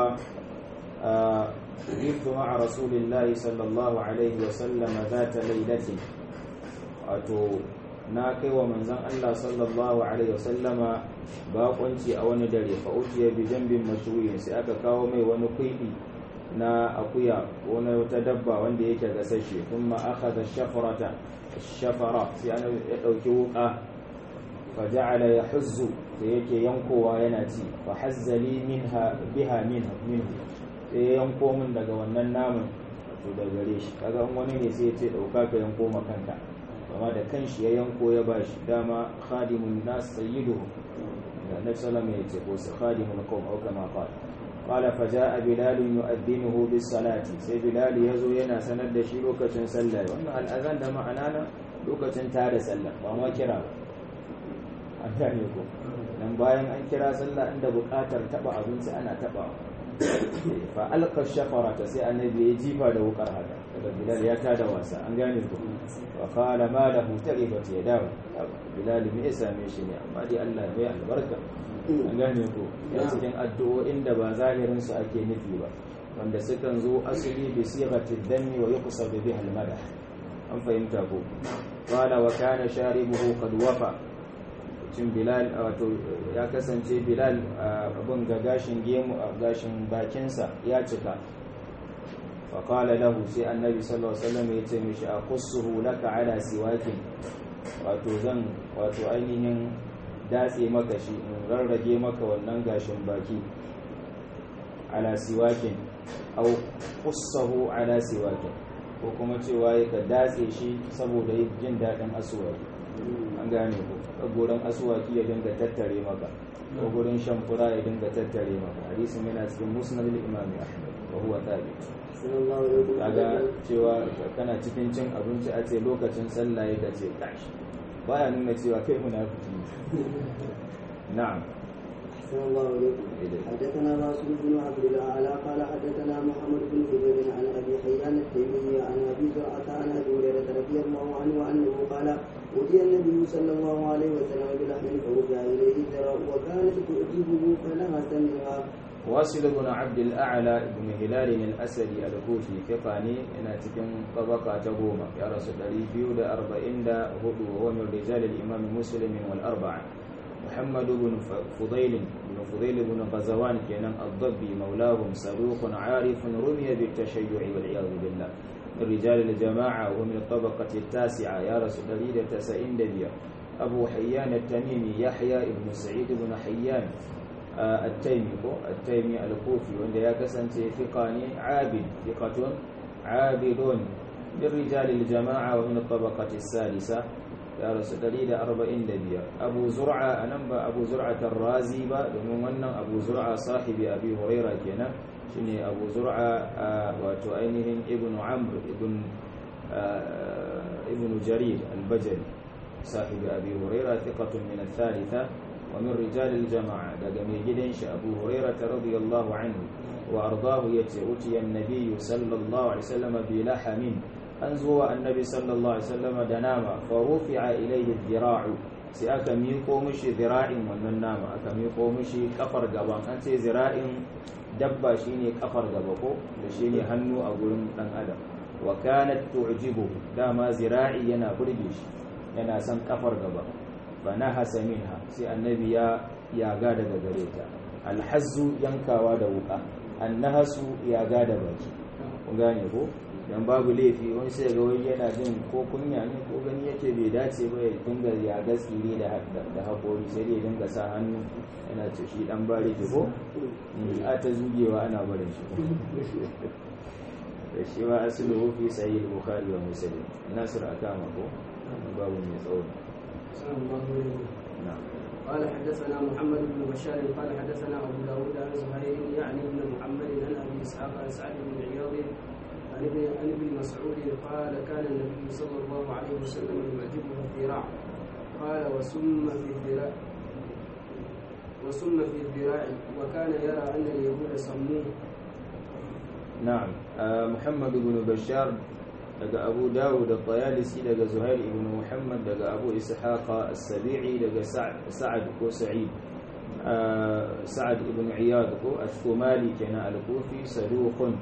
وقفت مع رسول الله صلى الله عليه وسلم ذات ليلة أتو ناكي ومنزل الله صلى الله عليه وسلم باقنتي أو ندري فأتي بجنب مشوي سأك كاومي ونقيدي na akuya ko na wata dabba wanda yake gasashe kuma akhadha shafarata shafara sai ana ya dauki wuka fa ja'ala yahuzzu da yake yankowa yana ci fa hazzali minha biha minha minhu sai yanko min daga wannan naman to da gare shi kaga wani ne sai ya ce dauka ka yanko makanta amma da kanshi ya yanko ya bashi dama khadimun nas sayyiduhu da nabi sallallahu alaihi wasallam ya ce ko khadimul qawm au kama qala قال فجاء بلال يؤذنه بالصلاه sai bilal yazo yana sanar da shi lokacin sallah wannan al'azan da ma'ana na lokacin tare sallah ba ma kira ba an gane ko dan bayan an kira sallah inda buƙatar taba abinci ana taba fa alqa shafarata sai annabi ya jifa da wukar haka daga bilal ya tada wasa an gane ko wa qala ma lahu taribat yadahu bilal me yasa me shi ne amma dai Allah ya albarka an gane ko ya cikin addu'o'in da ba zahirin su ake nufi ba wanda sukan zo asali bi sighati dhanni wa yuqsad biha al-madah an fahimta ko qala wa kana sharibuhu qad wafa cin bilal wato ya kasance bilal abun ga gashin gemu gashin bakin sa ya cika fa qala lahu sai annabi sallallahu alaihi wasallam ya ce mishi aqussuhu laka ala siwakin wato zan wato ainihin datse maka shi in rarrage maka wannan gashin baki ala siwakin au qussahu ala siwakin ko kuma cewa ya ka datse shi saboda jin dadin aswaki an gane ko gurin aswaki ya dinga tattare maka ko gurin shamfura ya dinga tattare maka hadisin yana cikin musnad al-imam ahmad wa huwa thabit kaga cewa kana cikin cin abinci a ce lokacin sallah ya kace kashi baya nuna cewa kai munafiki na'am sallallahu alaihi حدثنا راسل بن عبد الاعلى قال حدثنا محمد بن جبير عن ابي حيان التيمي عن ابي زرعه عن ابي هريره رضي الله عنه انه قال أتي النبي صلى الله عليه وسلم بلحم فرجع اليه الذراع وكانت تعجبه فلمس منها واصل بن عبد الأعلى بن هلال الأسدي الكوفي ثقاني إن تكن طبقة تقوم يا رسول الله بيود أربعين دا هدو وهو من رجال الإمام مسلم والأربعة محمد بن فضيل بن فضيل بن غزوان كان الضبي مولاهم صدوق عارف رمي بالتشيع والعياذ بالله من رجال الجماعة ومن الطبقة التاسعة يا رسول الله تسعين دبيا أبو حيان التميمي يحيى بن سعيد بن حيان التيمي التيمي الكوفي وند يا كسانتي ثقاني عابد ثقة عابد للرجال الجماعة ومن الطبقة السادسة يا رسول الله أربعين دبيا أبو زرعة أنبا أبو زرعة الرازي با ومن أبو زرعة صاحب أبي هريرة كنا شني أبو زرعة وتعينهم ابن عمرو ابن ابن جرير البجلي صاحب أبي هريرة ثقة من الثالثة ومن رجال الجماعة دقمي جدنش أبو هريرة رضي الله عنه وأرضاه يتي النبي صلى الله عليه وسلم بلحم أنزو النبي صلى الله عليه وسلم دناما فرفع إليه الذراع سيأك ميقو مشي ذراع ومن نام أك ميقو مشي كفر قبان أنت ذراع دبا شيني كفر قبقو لشيني هنو أقول لن أدم وكانت تعجبه داما ذراعي ينا برجيش ينا سن كفر قبان فنهس منها سي النبي يا يا غادا غريتا الحز ينكاوا da wuka annahasu ya gada baki kun gane ko dan babu laifi wani sai ga wani yana jin ko kunya ne ko gani yake bai dace ba ya dinga ya gaskire da da hakori sai dai dinga sa hannu yana ce shi dan bare ki ko a ta zugewa ana barin shi da shi ma asluhu fi sahih al-bukhari wa muslim nasr akama ko babu mai tsawo na'am قال حدثنا محمد بن بشار قال حدثنا ابو داود عن زهير يعني بن محمد عن ابي اسحاق عن سعد بن عياض عن ابن عن ابن مسعود قال كان النبي صلى الله عليه وسلم يعجبه الذراع قال وسم في الذراع وسم في الذراع وكان يرى ان اليهود سموه. نعم آه محمد بن بشار daga Abu Dawud al-Tayalisi daga Zuhair ibn Muhammad daga Abu Ishaq as-Sabi'i daga Sa'ad ko Sa'id Sa'ad ibn Iyad ko al-Thumali kana al-Kufi saduqun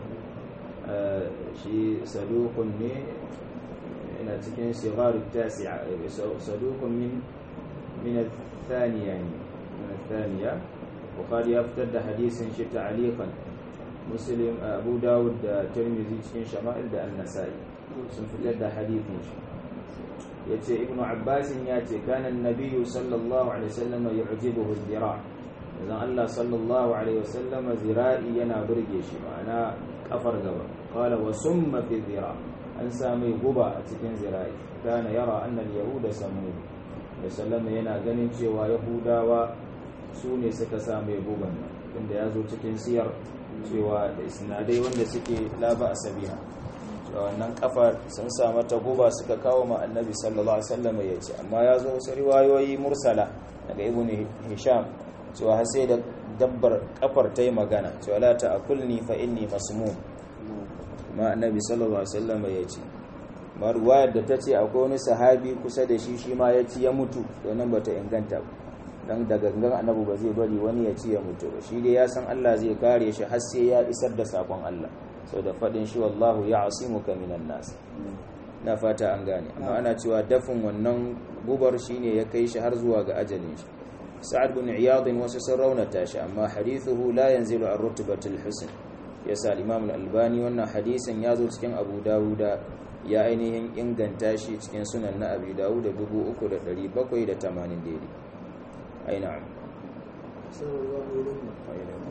shi saduqun ne ina cikin sigar at-tasi'a saduqun min min al-thaniya min al-thaniya Bukhari ya fitar da hadisin shi ta'liqan Muslim Abu Dawud da Tirmidhi cikin Shama'il da An-Nasa'i sun fitar da hadithin shi yace Ibn Abbas ya ce kana an-nabiy sallallahu alaihi wasallam yu'jibuhu al-dhira' idan Allah sallallahu alaihi wasallam zira'i yana burge shi ma'ana kafar gaba qala wa summa fi dhira' an sami guba a cikin zira'i kana yara anna al-yahuda samu da sallama yana ganin cewa yahudawa su ne suka sami guban inda yazo cikin siyar cewa da isnadai wanda suke laba asabiha wannan kafa sun sa mata guba suka kawo ma annabi sallallahu alaihi wasallam ya ce amma ya zo wasu riwayoyi mursala daga ibn hisham cewa har sai da dabbar kafar ta yi magana cewa la ta'kulni fa inni masmum ma annabi sallallahu alaihi wasallam ya ce ma riwayar da ta ce akwai wani sahabi kusa da shi shi ma ya ci ya mutu wannan bata inganta ba dan da gangan annabi ba zai bari wani ya ci ya mutu ba shi dai ya san Allah zai kare shi har sai ya isar da sakon Allah saboda fadin shi wallahu ya'simuka minan nas na fata an gane amma ana cewa dafin wannan gubar shine ya kai shi har zuwa ga ajalin shi Sa'ad bin Iyad wasu sun raunata shi amma hadithuhu la yanzilu an rutbatil husn yasa Imam al-Albani wannan hadisin ya zo cikin Abu Dawud ya ainihin inganta shi cikin sunan na Abi Dawud dubu uku da ɗari bakwai da tamanin daidai أي نعم. صلى الله عليه وسلم.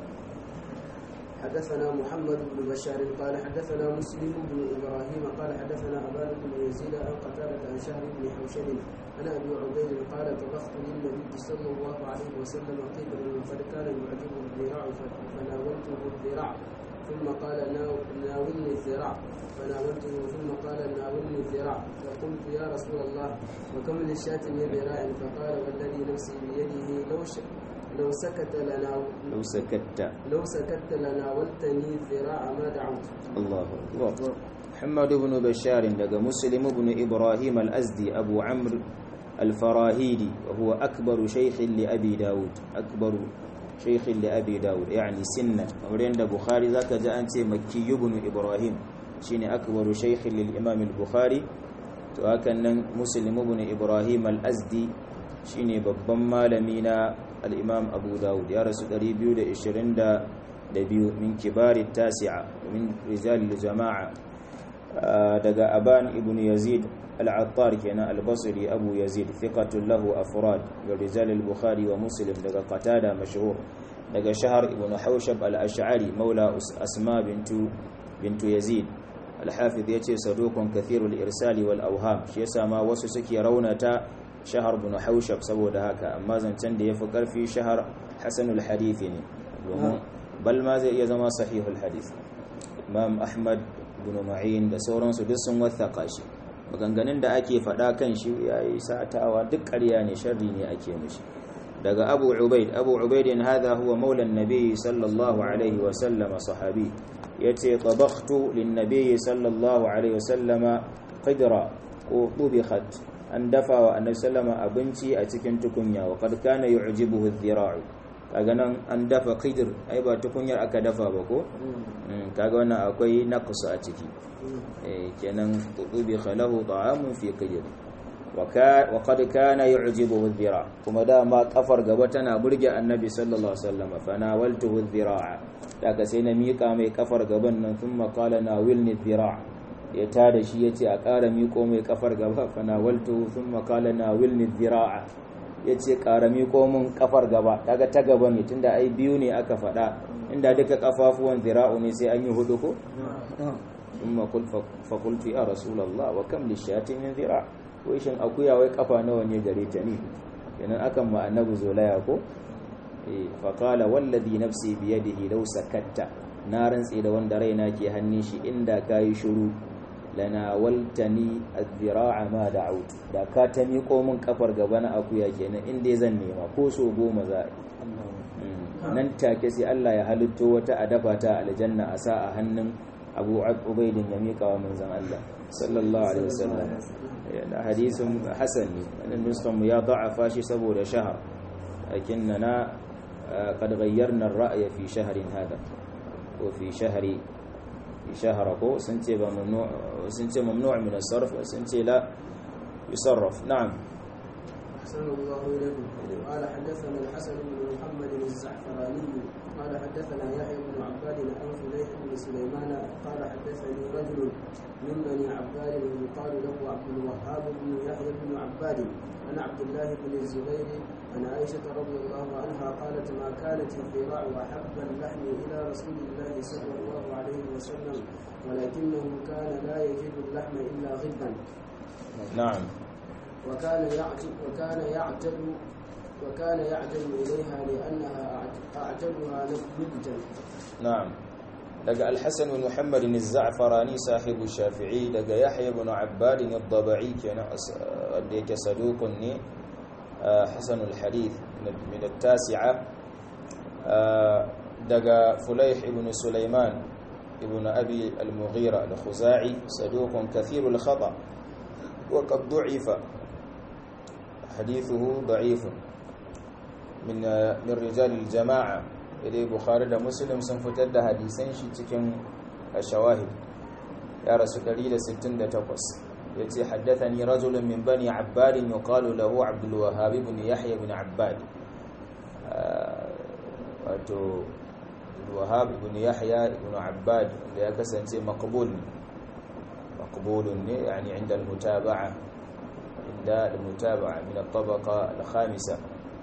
حدثنا محمد بن بشار قال حدثنا مسلم بن إبراهيم قال حدثنا أبان بن يزيد عن قتادة عن شهر بن حوشب عن أبي عبيد قال طبخت للنبي صلى الله عليه وسلم قبلا قد كان يعجبه الذراع فناولته الذراع ثم قال ناولني الذراع فناولته ثم قال ناولني الذراع فقلت يا رسول الله وكم للشاة من ذراع فقال والذي نفسي بيده لو ش... لو سكت لنا لو سكت لو سكت لناولتني الذراع ما دعوت. الله أكبر. محمد بن بشار دغ مسلم بن إبراهيم الأزدي أبو عمرو الفراهيدي وهو أكبر شيخ لأبي داود أكبر شيخ لأبي داود يعني سنة ورين البخاري ذاك جاء أنت مكي بن إبراهيم شيني أكبر شيخ للإمام البخاري وكان مسلم بن إبراهيم الأزدي شيني babban malami na al-Imam Abu Dawud ya rasu ɗari biyu da ishirin da biyu min kibari tasi'a min rijal al-jama'a daga Aban ibn Yazid al-Attar kenan al-Basri Abu Yazid thiqatul lahu afrad ga rijal al-Bukhari wa Muslim daga Qatada mashhur daga Shahr ibn Hawshab al-Ash'ari maula Asma bintu bintu Yazid al-Hafiz yace saduqun kathirul irsali wal awham shi yasa ma wasu suke raunata Shahr ibn Hawshab saboda haka amma zancen da yafi karfi Shahr hasanul hadith ne domin bal ma zai iya zama sahihul hadith Imam Ahmad ibn Ma'in da sauransu duk sun wathaka shi maganganun da ake faɗa kan shi yayi sa'atawa duk ƙarya ne sharri ne ake mishi daga Abu Ubaid Abu Ubaid hada huwa maula an-nabi sallallahu alaihi wa sallama sahabi yace tabakhtu lin-nabi sallallahu alaihi wa sallama qidra ko tubikhat an dafa wa annabi sallama abinci a cikin tukunya wa qad kana yu'jibuhu adh-dhira'u kaga nan an dafa qidr ai ba tukunyar aka dafa ba ko kaga wannan akwai naqsu a ciki eh kenan tubi khalahu ta'amun fi qidr wa ka wa qad kana yu'jibuhu adh-dhira' kuma dama kafar gaba tana burge annabi sallallahu alaihi wasallam fa nawaltuhu adh-dhira'a daga sai na miƙa mai kafar gaban nan thumma qala nawilni adh-dhira' ya tada shi yace a ƙara miƙo mai kafar gaba fa nawaltu thumma qala nawilni dhira'a yace ƙara miƙo mun kafar gaba kaga ta gaba ne tunda ai biyu ne aka faɗa inda duka kafafuwan dhira'u ne sai an yi hudu ko thumma qult fa qultu ya rasulullah wa kam lishati min dhira' wai shin akuya wai kafa nawa ne gare ta ne kenan akan ma annabi zolaya ko eh fa qala wallazi nafsi bi yadihi law sakatta na rantsi da wanda raina ke hannun shi inda kayi shiru lanawaltani adh-dhira'a ma da'ut da ka ta miƙo min kafar gaba na akuya kenan inda zan nema ko so goma za nan take sai Allah ya halitto wata adafa ta aljanna a sa a hannun Abu Ubaidin ya miƙa wa manzon Allah sallallahu alaihi wasallam yana hadisin hasan ne wannan nuskan mu ya da'afa shi saboda shahar lakinna qad ghayyarna ar-ra'ya fi shahrin hada wa fi shahri شهر أبو سنتي ممنوع سنتي ممنوع من الصرف وسنتي لا يصرف نعم. أحسن الله إليكم. قال حدثنا الحسن بن محمد الزعفراني قال حدثنا يحيى بن عباد عن فليح بن سليمان قال حدثني رجل من بني عباد يقال له عبد الوهاب بن يحيى بن عباد عن عبد الله بن الزبير عن عائشة رضي الله عنها قالت ما كانت الذراع أحب اللحم إلى رسول الله صلى الله عليه وسلم ولكنه كان لا يجد اللحم إلا غبا. نعم. وكان يعجب وكان يعجب وكان يعجب إليها لأنها أعجبها نبجا. نعم. لقى الحسن بن محمد الزعفراني صاحب الشافعي لقى يحيى بن عباد الضبعي كان أديك صدوق حسن الحديث من التاسعة لقى فليح بن سليمان ابن أبي المغيرة الخزاعي صدوق كثير الخطأ وقد ضعف حديثه ضعيف من من رجال الجماعة إليه بخاري ومسلم سنفتد حديثين شي cikin الشواهد يا رسول الله ستين تقص يتي حدثني رجل من بني عباد يقال له عبد الوهاب بن يحيى بن عباد wato الوهاب بن يحيى بن عباد da ya kasance maqbul مقبول يعني عند المتابعة عند المتابعة من الطبقة الخامسة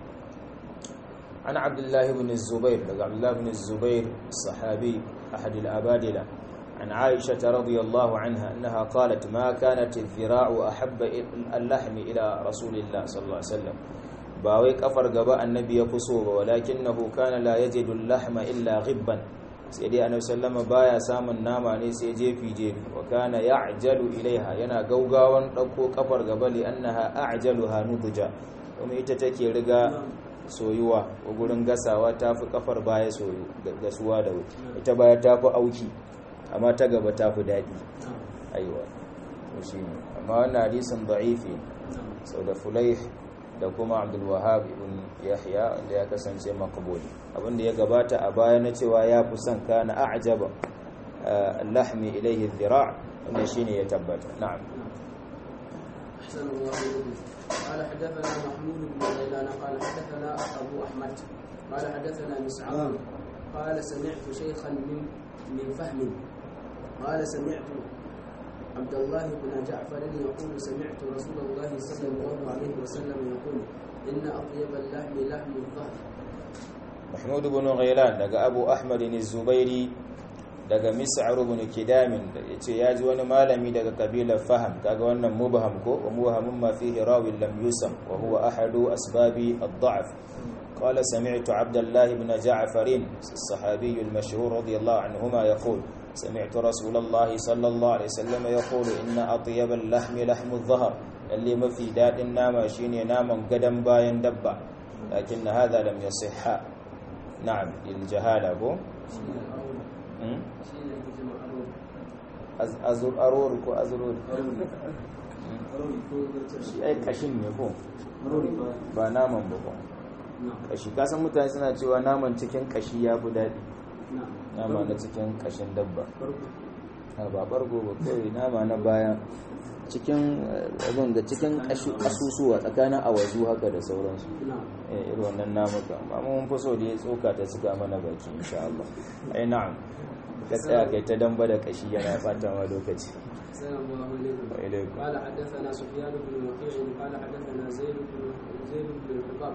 عن عبد الله بن الزبير عبد الله بن الزبير الصحابي أحد الأبادلة عن عائشة رضي الله عنها أنها قالت ما كانت الذراع أحب اللحم إلى رسول الله صلى الله عليه وسلم باوي كفر قباء النبي يفصوب ولكنه كان لا يجد اللحم إلا غبا sai dai annabi sallama baya samun nama ne sai jefi jefi wa kana ya'jalu ilaiha yana gaugawan dauko kafar gaba li annaha a'jaluha nudja kuma ita take riga soyuwa ko gurin gasawa tafi kafar baya soyu gasuwa da wuce ita baya tafi auki amma ta gaba tafi dadi aiwa to shine amma wannan hadisin da'ifi sau da Fulayh da kuma Abdul Wahhab ibn Yahya da ya kasance maqbul abinda ya gabata a baya na cewa ya fi son kana a'jaba al-lahmi ilayhi adh-dhira' wannan shine ya tabbata na'am. أحسن الله إليكم. قال حدثنا محمود بن غيلان قال حدثنا أبو أحمد قال حدثنا مسعود قال سمعت شيخا من من فهم قال سمعت عبد الله بن جعفر يقول سمعت رسول الله صلى الله عليه وسلم يقول إن أطيب اللحم لحم الظهر. محمود بن غيلان لقى أبو أحمد الزبيري لقى مسعر بن كدام يجي wani malami daga kabilar faham kaga wannan mubham ko mubham ma fihi rawi lam yusam wa huwa ahadu asbabi ad-da'f qala sami'tu Abdullah ibn Ja'far as-sahabi al-mashhur radiyallahu anhuma yaqul سمعت رسول الله صلى الله عليه وسلم يقول إن أطيب اللحم لحم الظهر اللي ما في داد النام شيني نام قدم باين دبا لكن هذا لم يصح نعم للجهالة بو أزر أرور كو أزرور أي كشين يبو ba naman ba ko kashi kasan mutane suna cewa naman cikin kashi ya fi daɗi nama na cikin kashin dabba ba bargo ba kawai nama na bayan cikin abin da cikin kasusuwa tsakanin awazu haka da sauransu irin wannan namuka amma mun fi so da ya tsoka ta suka mana baki insha Allah ai na'am ka tsaya kai ta damba da kashi yana fata ma lokaci أحسن الله إليكم. وإليكم. قال حدثنا سفيان بن وكيع قال حدثنا زيد بن زيد بن الحباب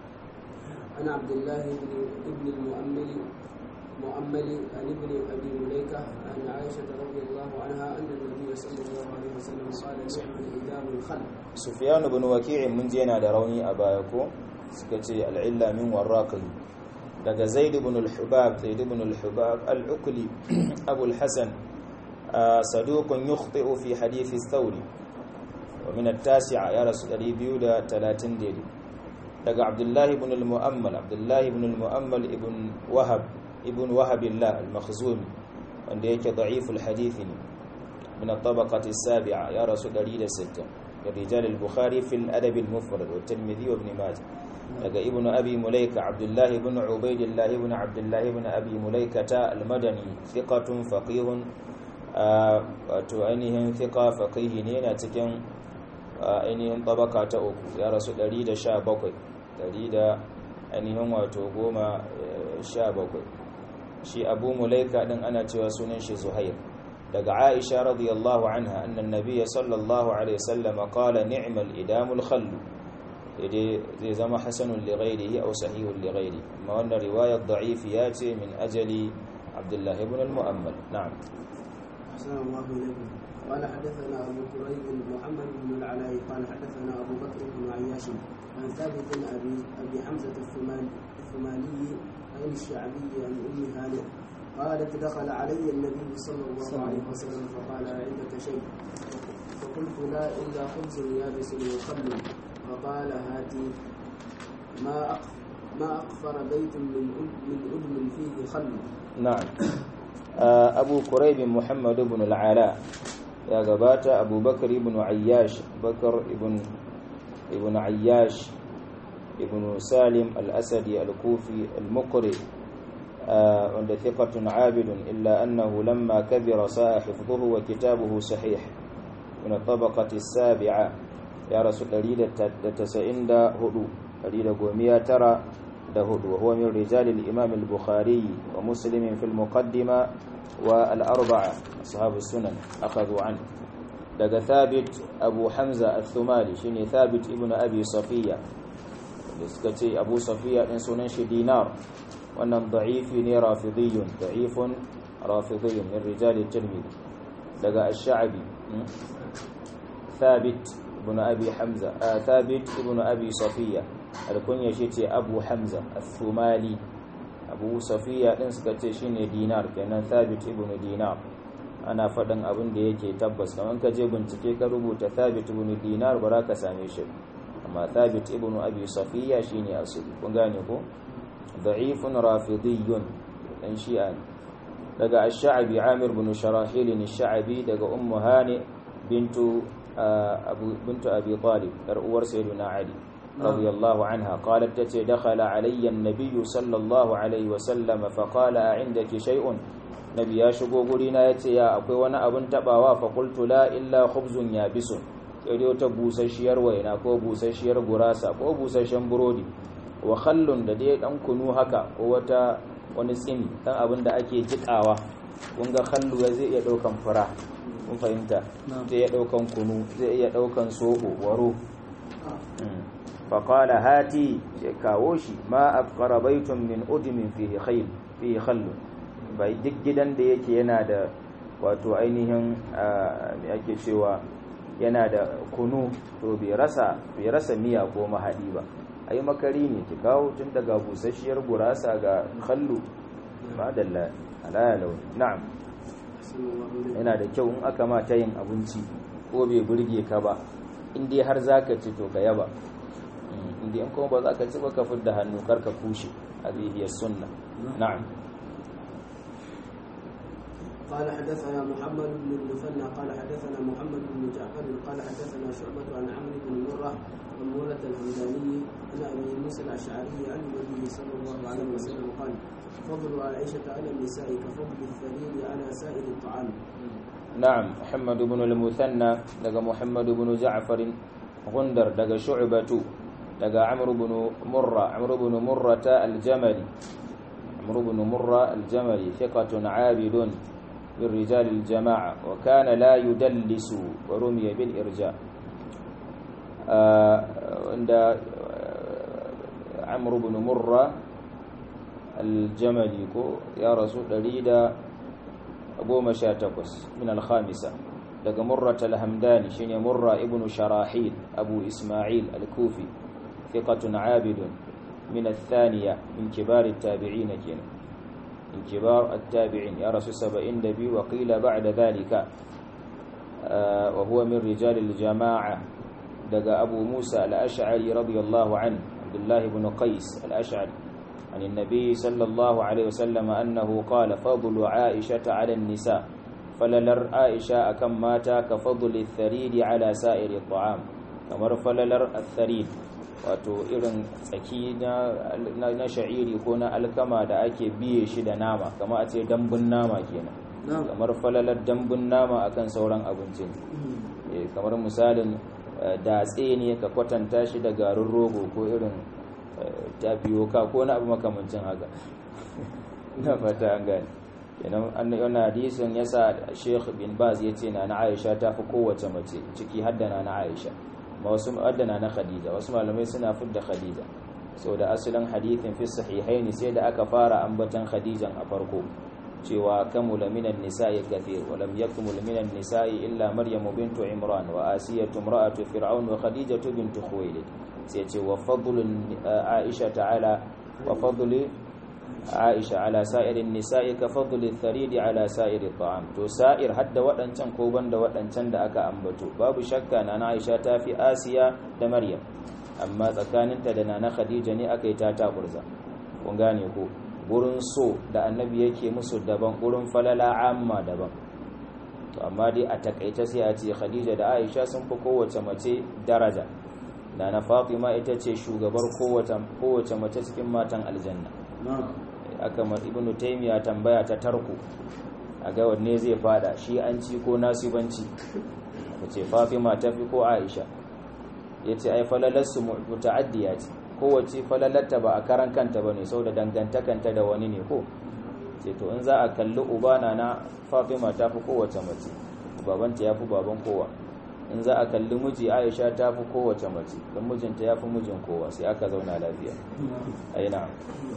عن عبد الله بن ابن المؤمل مؤمل عن ابن أبي مليكة عن عائشة رضي الله عنها أن النبي صلى الله عليه وسلم قال نعم الإدام الخل. سفيان بن وكيع من جينا دروني أبايكو سكتي العلة من وراقي daga zaid ibn al-hubab zaid ibn al-hubab al-ukli abu al-hasan saduqun yukhti'u fi hadith ath-thawri wa min at-tasi'a ya rasul biyu da talatin dai daga abdullah ibn al-mu'ammal abdullah ibn al-mu'ammal ibn wahab ibn wahab Allah al-makhzumi wanda yake da'if al-hadith min at-tabaqati as-sabi'a ya rasul one hundred six rijal al-bukhari fi al-adab al-mufrad wa at-tirmidhi wa ibn majah daga ibnu abi mulaika abdullah ibn ubaidillah ibn abdullah ibn abi mulaikata al-madani thiqatun faqihun wato ainihin thiqa faqihi ne na cikin ainihin tabaka ta uku ya rasu one hundred seventeen one da ainihin wato goma sha bakwai shi abu mulaika din ana cewa sunan shi zuhair daga aisha radiyallahu anha anna an-nabiy sallallahu alaihi wasallam qala ni'mal idamul khall dai zai zama hasanun lighairihi aw sahihun lighairi amma wannan riwayar da'ifiya ce min ajali Abdullah ibn al-Mu'ammal na'am أحسن الله إليكم. قال حدثنا أبو كريب محمد بن العلاء قال حدثنا أبو بكر بن عياش عن ثابت أبي أبي حمزة الثمالي عن الشعبي عن أم هانئ قالت دخل علي النبي صلى الله عليه وسلم فقال عندك شيء فقلت لا إلا خبز يابس وخل فقال هاتي ما ما أقفر بيت من من أدم فيه خل. نعم. أبو كريب محمد بن العلاء يا جبات أبو بكر بن عياش بكر ابن ابن عياش ابن سالم الأسدي الكوفي المقري عند ثقة عابد إلا أنه لما كبر ساء حفظه وكتابه صحيح من الطبقة السابعة يا رسول الله تسعين دا هدو قليل قومية ترى دا هدو وهو من رجال الإمام البخاري ومسلم في المقدمة والأربعة أصحاب السنن أخذوا عنه دا ثابت أبو حمزة الثمالي شيني ثابت ابن أبي صفية لسكتي أبو صفية إن سننش دينار وأنم ضعيف رافضي ضعيف رافضي من رجال الترمذي دا الشعبي ثابت ابن أبي حمزة آه ثابت ابن أبي صفية الكنية شيتي أبو حمزة الثمالي أبو صفية نسكتي شيني دينار كأن ثابت ابن دينار أنا فدن أبن ديكي تبس كمان كجيبن تكيك ربوت ثابت ابن دينار براك ساميشب أما ثابت ابن أبي صفية شيني أصل كنغانيكو ضعيف رافضي انشيئان لقى الشعبي عامر بن شراحيل الشعبي لقى أم هانئ بنت أبو بنت أبي طالب أرؤور سيدنا علي رضي الله عنها قالت تتي دخل علي النبي صلى الله عليه وسلم فقال عندك شيء نبي يشقو قلنا يتي يا أقوى وانا أبن تباوا فقلت لا إلا خبز يابس يديو تبوس الشير وينا كو بوس الشير براسا كو بوس الشمبرودي وخل ددي دان كنو هكا كو وتا wani tsimi dan abin da ake jikawa kun ga khallu zai iya daukan fura kun fahimta zai iya daukan kunu zai iya daukan sobo waro fa qala hati ya kawo shi ma afqara baytun min udmin fihi khayl fihi khallu bai duk gidan da yake yana da wato ainihin me ake cewa yana da kunu to bai rasa bai rasa miya ko mahadi ba ai makari ne ki kawo tun daga busasshiyar gurasa ga khallu madalla ala launi na'am yana da kyau in aka ma ta yin abinci ko bai burge ka ba in dai har zaka ci to ka yaba in dai in kuma ba zaka ci ba ka fidda hannu karka kushe hadhihi as-sunnah na'am قال حدثنا محمد بن المثنى قال حدثنا محمد بن جعفر قال حدثنا شعبة عن عمرو بن مرة عن مرة الحمداني عن أبي موسى الأشعري عن النبي صلى الله عليه وسلم قال فضل عائشة على النساء كفضل الثريد على سائر الطعام. نعم محمد بن المثنى لقى محمد بن جعفر غندر لقى شعبة لقى عمرو بن مرة عمرو بن مرة الجملي عمرو بن مرة الجملي ثقة عابد من رجال الجماعة وكان لا يدلس ورمي بالإرجاء عند عمرو بن مرة الجملي يا رسول الله أبو مشاتكس من الخامسة لقى مرة الهمداني شين مرة ابن شراحيل أبو إسماعيل الكوفي ثقة عابد من الثانية من كبار التابعين كين من كبار التابعين يا رسول سبعين دبي وقيل بعد ذلك آه وهو من رجال الجماعة لقى أبو موسى الأشعري رضي الله عنه عبد الله بن قيس الأشعري عن النبي صلى الله عليه وسلم أنه قال فضل عائشة على النساء فللر عائشة أكم ماتا كفضل الثريد على سائر الطعام كمر فللر الثريد wato irin tsaki na sha'iri ko na alkama da ake biye shi da nama kama a ce dambun nama kenan kamar falalar dambun nama akan sauran abincin kamar misalin datse ne ka kwatanta shi da garin rogo ko irin tafiyoka ko na abu makamancin haka na fata an gani kenan wannan hadisin yasa Sheikh bin Baz yace na na Aisha ta fi kowace mace ciki haddana na Aisha ma wasu haddana na Khadija wasu malamai suna fidda Khadija saboda asalin hadithin fi sahihaini sai da aka fara ambatan Khadijan a farko cewa kamula minan nisa'i kathir wa lam yakmul minan nisa'i illa Maryam bintu Imran wa Asiya imra'atu Fir'aun wa Khadija bintu Khuwailid sai ce wa fadlun Aisha ta'ala wa fadli Aisha ala sa'irin nisa'i ka fadli tharidi ala sa'iri ta'am to sa'ir hadda wadancan ko banda wadancan da aka ambato babu shakka na Aisha ta fi Asiya da Maryam amma tsakaninta da nana Khadija ne aka yi ta takurza kun gane ko gurin so da annabi yake musu daban gurin falala amma daban to amma dai a takaita sai a ce Khadija da Aisha sun fi kowace mace daraja nana Fatima ita ce shugabar kowace kowace mace cikin matan aljanna aka ma ibnu taymiya tambaya ta tarku a ga wanne zai fada shi an ci ko nasibanci kace Fatima tafi ko Aisha yace ai falalarsu mutaaddiya ce kowace falalarta ba a karan kanta bane saboda dangantakanta da wani ne ko ce to in za a kalli ubana na Fatima tafi kowace mace babanta yafi baban kowa in za a kalli miji Aisha tafi kowace mace dan mijinta yafi mijin kowa sai aka zauna lafiya ai na'am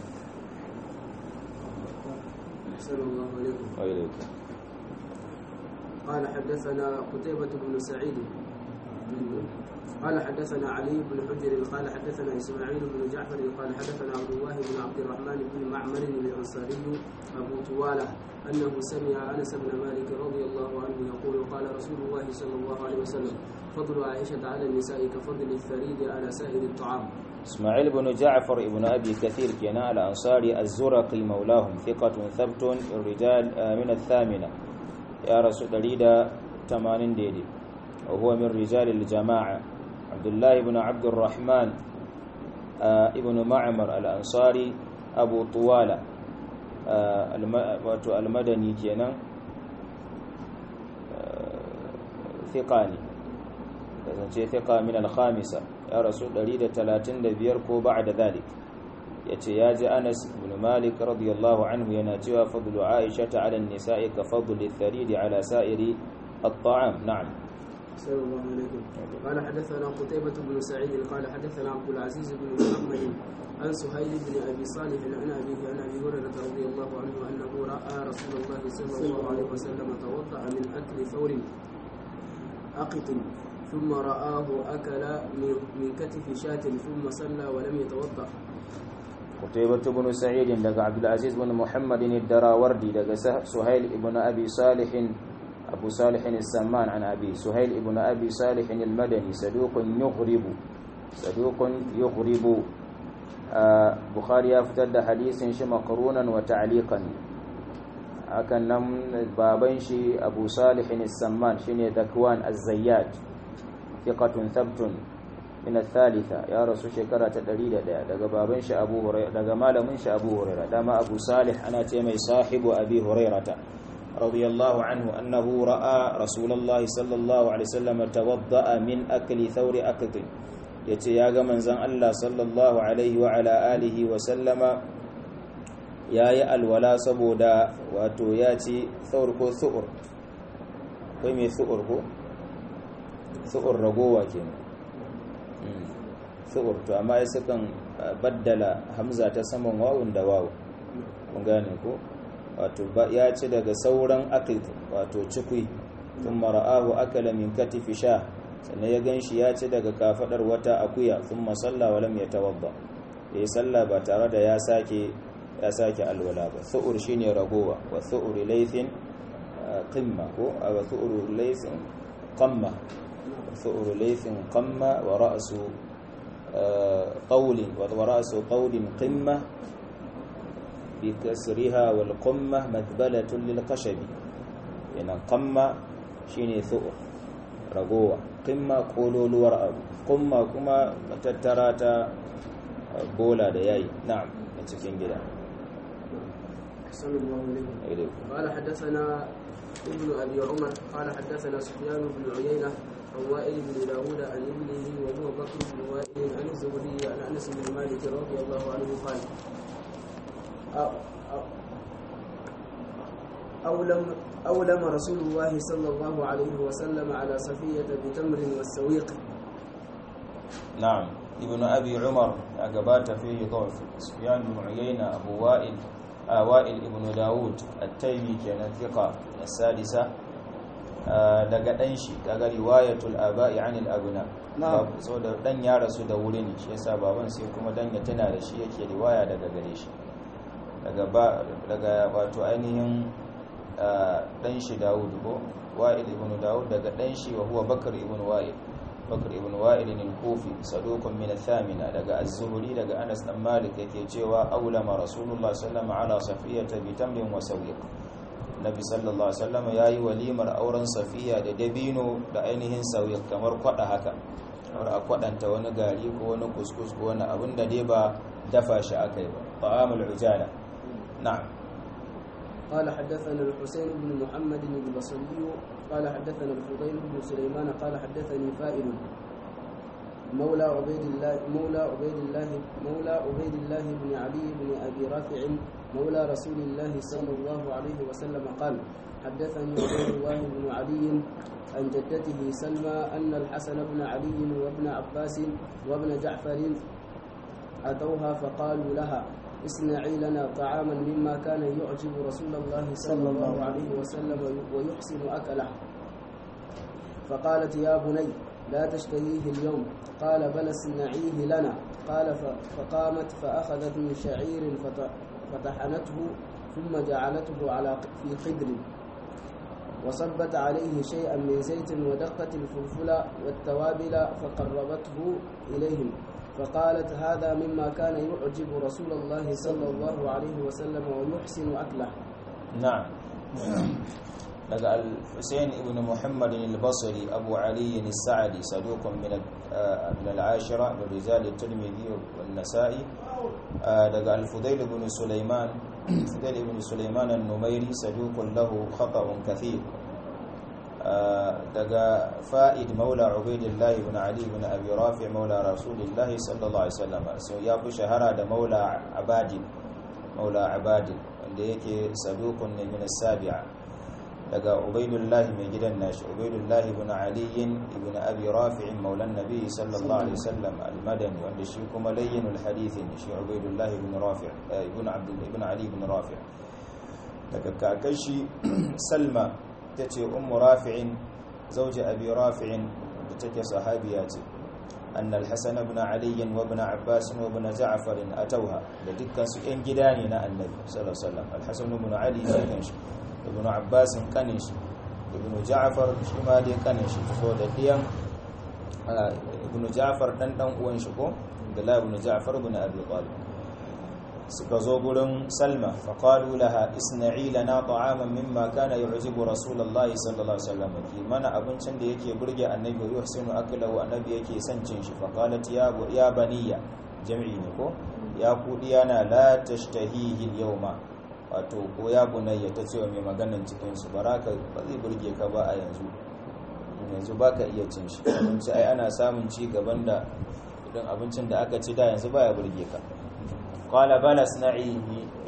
أحسن الله عليكم. وعليكم. قال حدثنا قتيبة بن سعيد قال حدثنا علي بن حجر قال حدثنا إسماعيل بن جعفر قال حدثنا عبد الله بن عبد الرحمن بن معمر الأنصاري أبو طوالة أنه سمع أنس بن مالك رضي الله عنه يقول قال رسول الله صلى الله عليه وسلم فضل عائشة على النساء كفضل الثريد على سائر الطعام. إسماعيل بن جعفر ابن أبي كثير كان الأنصاري الزرقي مولاهم ثقة ثبت الرجال من الثامنة يا رسول الله تمانين ديدي وهو من رجال الجماعة عبد الله بن عبد الرحمن ابن معمر الأنصاري أبو طوالة المدني كان ثقاني ثقة من الخامسة يا رسول الله ثلاثين دبيركو بعد ذلك yace ya ji Anas ibn Malik radiyallahu anhu yana cewa fadlu Aisha ala an-nisa'i ka fadli tharidi ala sa'iri at-ta'am na'am sallallahu alaihi قال حدثنا قتيبة بن سعيد قال حدثنا عبد العزيز بن محمد عن سهيل بن أبي صالح عن أبيه عن أبي هريرة رضي الله عنه أنه رأى رسول الله صلى الله عليه وسلم توضأ من أكل ثور أقط ثم رآه أكل من كتف شاة ثم صلى ولم يتوضأ. قتيبة بن سعيد لقى عبد العزيز بن محمد الدراوردي لقى سهيل بن أبي صالح أبو صالح السمان عن أبي سهيل بن أبي صالح المدني صدوق يغرب صدوق يغرب آه بخاري افتد حديث شي مقرونا وتعليقا akan nan baban shi Abu Salih al-Samman shine Zakwan az-Zayyat thiqatun thabtun min al-thalitha ya rasu shekara ta ɗari da ɗaya daga baban shi Abu Hurairah daga malamin shi Abu Hurairah dama Abu Salih ana ce mai sahibu Abi Hurairah radiyallahu anhu annahu ra'a Rasulullahi sallallahu alaihi wasallam tawadda'a min akli thawri aqtin yace ya ga manzon Allah sallallahu alaihi wa ala alihi wa sallama yayi alwala saboda wato ya ci thawr ko su'ur kai mai su'ur ko su'ur ragowa kenan su'ur to amma sukan baddala hamza ta saman wawun da wawu kun gane ko wato ya ci daga sauran akil wato cikui thumma ra'ahu akala min katifi sha sannan ya ganshi ya ci daga kafadar wata akuya thumma salla wa lam yatawadda yayi salla ba tare da ya sake ya sake alwala ba su'ur shine ragowa wa su'ur laythin qimma ko wa su'ur laythin qamma su'ur laythin qamma wa ra'su qawlin wa ra'su qawlin qimma بكسرها والقمة مذبلة للقشب يعني قمة شيني ثؤر رقوة قمة قولوا لورأب قمة كما تتراتا بولا دياي نعم نتكين جدا أحسن الله إليكم قال حدثنا ابن أبي عمر قال حدثنا سفيان بن عيينة عن وائل بن داود عن ابنه وهو بكر بن وائل عن الزهري عن أنس بن مالك رضي الله عنه قال أولم أولم رسول الله صلى الله عليه وسلم على صفية بتمر والسويق. نعم ابن أبي عمر أقبات فيه ضعف سفيان بن عيينة أبو وائل آه وائل ابن داود التيمي كان ثقة السادسة daga dan shi daga riwayatul aba'i anil abna saboda dan ya rasu da wuri ne shi yasa baban sai kuma dan ya tana da shi yake riwaya daga gare shi daga ba daga wato ainihin dan shi Dawud ko Wa'il ibn Dawud daga dan shi wa huwa Bakr ibn Wa'il Bakr ibn Wa'il al-Kufi saduqun min al-thamina daga Az-Zuhri daga Anas dan Malik yake cewa aulama Rasulullah sallallahu alaihi wasallam ala Safiyata bi tamrin wa sawiq Nabi sallallahu alaihi wasallam yayi walimar auren Safiya da dabino da ainihin sawiq kamar kwada haka kamar a kwadanta wani gari ko wani kuskus ko wani abin da dai ba dafa shi akai ba ta'amul ujala نعم. قال حدثنا الحسين بن محمد البصري قال حدثنا الفضيل بن سليمان قال حدثني فائل مولى عبيد الله مولى عبيد الله مولى عبيد الله بن علي بن ابي رافع مولى رسول الله صلى الله عليه وسلم قال حدثني عبيد الله بن علي عن جدته سلمى ان الحسن بن علي وابن عباس وابن جعفر اتوها فقالوا لها اصنعي لنا طعاما مما كان يعجب رسول الله صلى الله عليه وسلم ويحسن أكله فقالت يا بني لا تشتهيه اليوم قال بل اصنعيه لنا قال فقامت فأخذت من شعير فطحنته ثم جعلته على في قدر وصبت عليه شيئا من زيت ودقت الفلفل والتوابل فقربته إليهم فقالت هذا مما كان يعجب رسول الله صلى الله عليه وسلم ويحسن أكله. نعم. لقى الحسين ابن محمد البصري أبو علي السعدي صدوق من من العاشرة من رجال الترمذي والنسائي. لقى الفضيل بن سليمان فضيل بن سليمان النميري صدوق له خطأ كثير. daga fa'id maula ubaidillahi ibn ali ibn abi rafi maula rasulillahi sallallahu alaihi wasallam so ya fi shahara da maula abadin maula abadin wanda yake saduqun ne min as-sabi'a daga ubaidillahi mai gidan nashi ubaidillahi ibn ali ibn abi rafi maula an-nabi sallallahu alaihi wasallam al-madani wanda shi kuma layyinul hadith ne shi ubaidillahi ibn rafi ibn abdullah ibn ali ibn rafi daga kakashi salma tace ummu rafi'in zauji abi rafi'in da take sahabiya ce anna al-hasan ibn ali wa ibn abbas wa ibn ja'far atawha da dukkan su yan gida ne na annabi sallallahu alaihi wasallam al-hasan ibn ali kan shi ibn abbas kanin shi ibn ja'far shi ma dai kanin shi so da diyan ibn ja'far dan dan uwan shi ko da ibn ja'far ibn abi talib suka zo gurin salma faƙalu laha isna'i lana ta'aman mimma kana yu'jibu rasulullahi sallallahu alaihi wasallam ki mana abincin da yake burge annabi wa yuhsinu aklahu annabi yake son cin shi faqalat ya ya baniya jam'i ne ko ya kudi yana la tashtahihi al-yawma wato ko ya bunayya ta ce wa mai maganan cikin su baraka ba zai burge ka ba a yanzu yanzu baka iya cin shi abinci ai ana samun ci gaban da idan abincin da aka ci da yanzu baya burge ka qala bala sna'ihi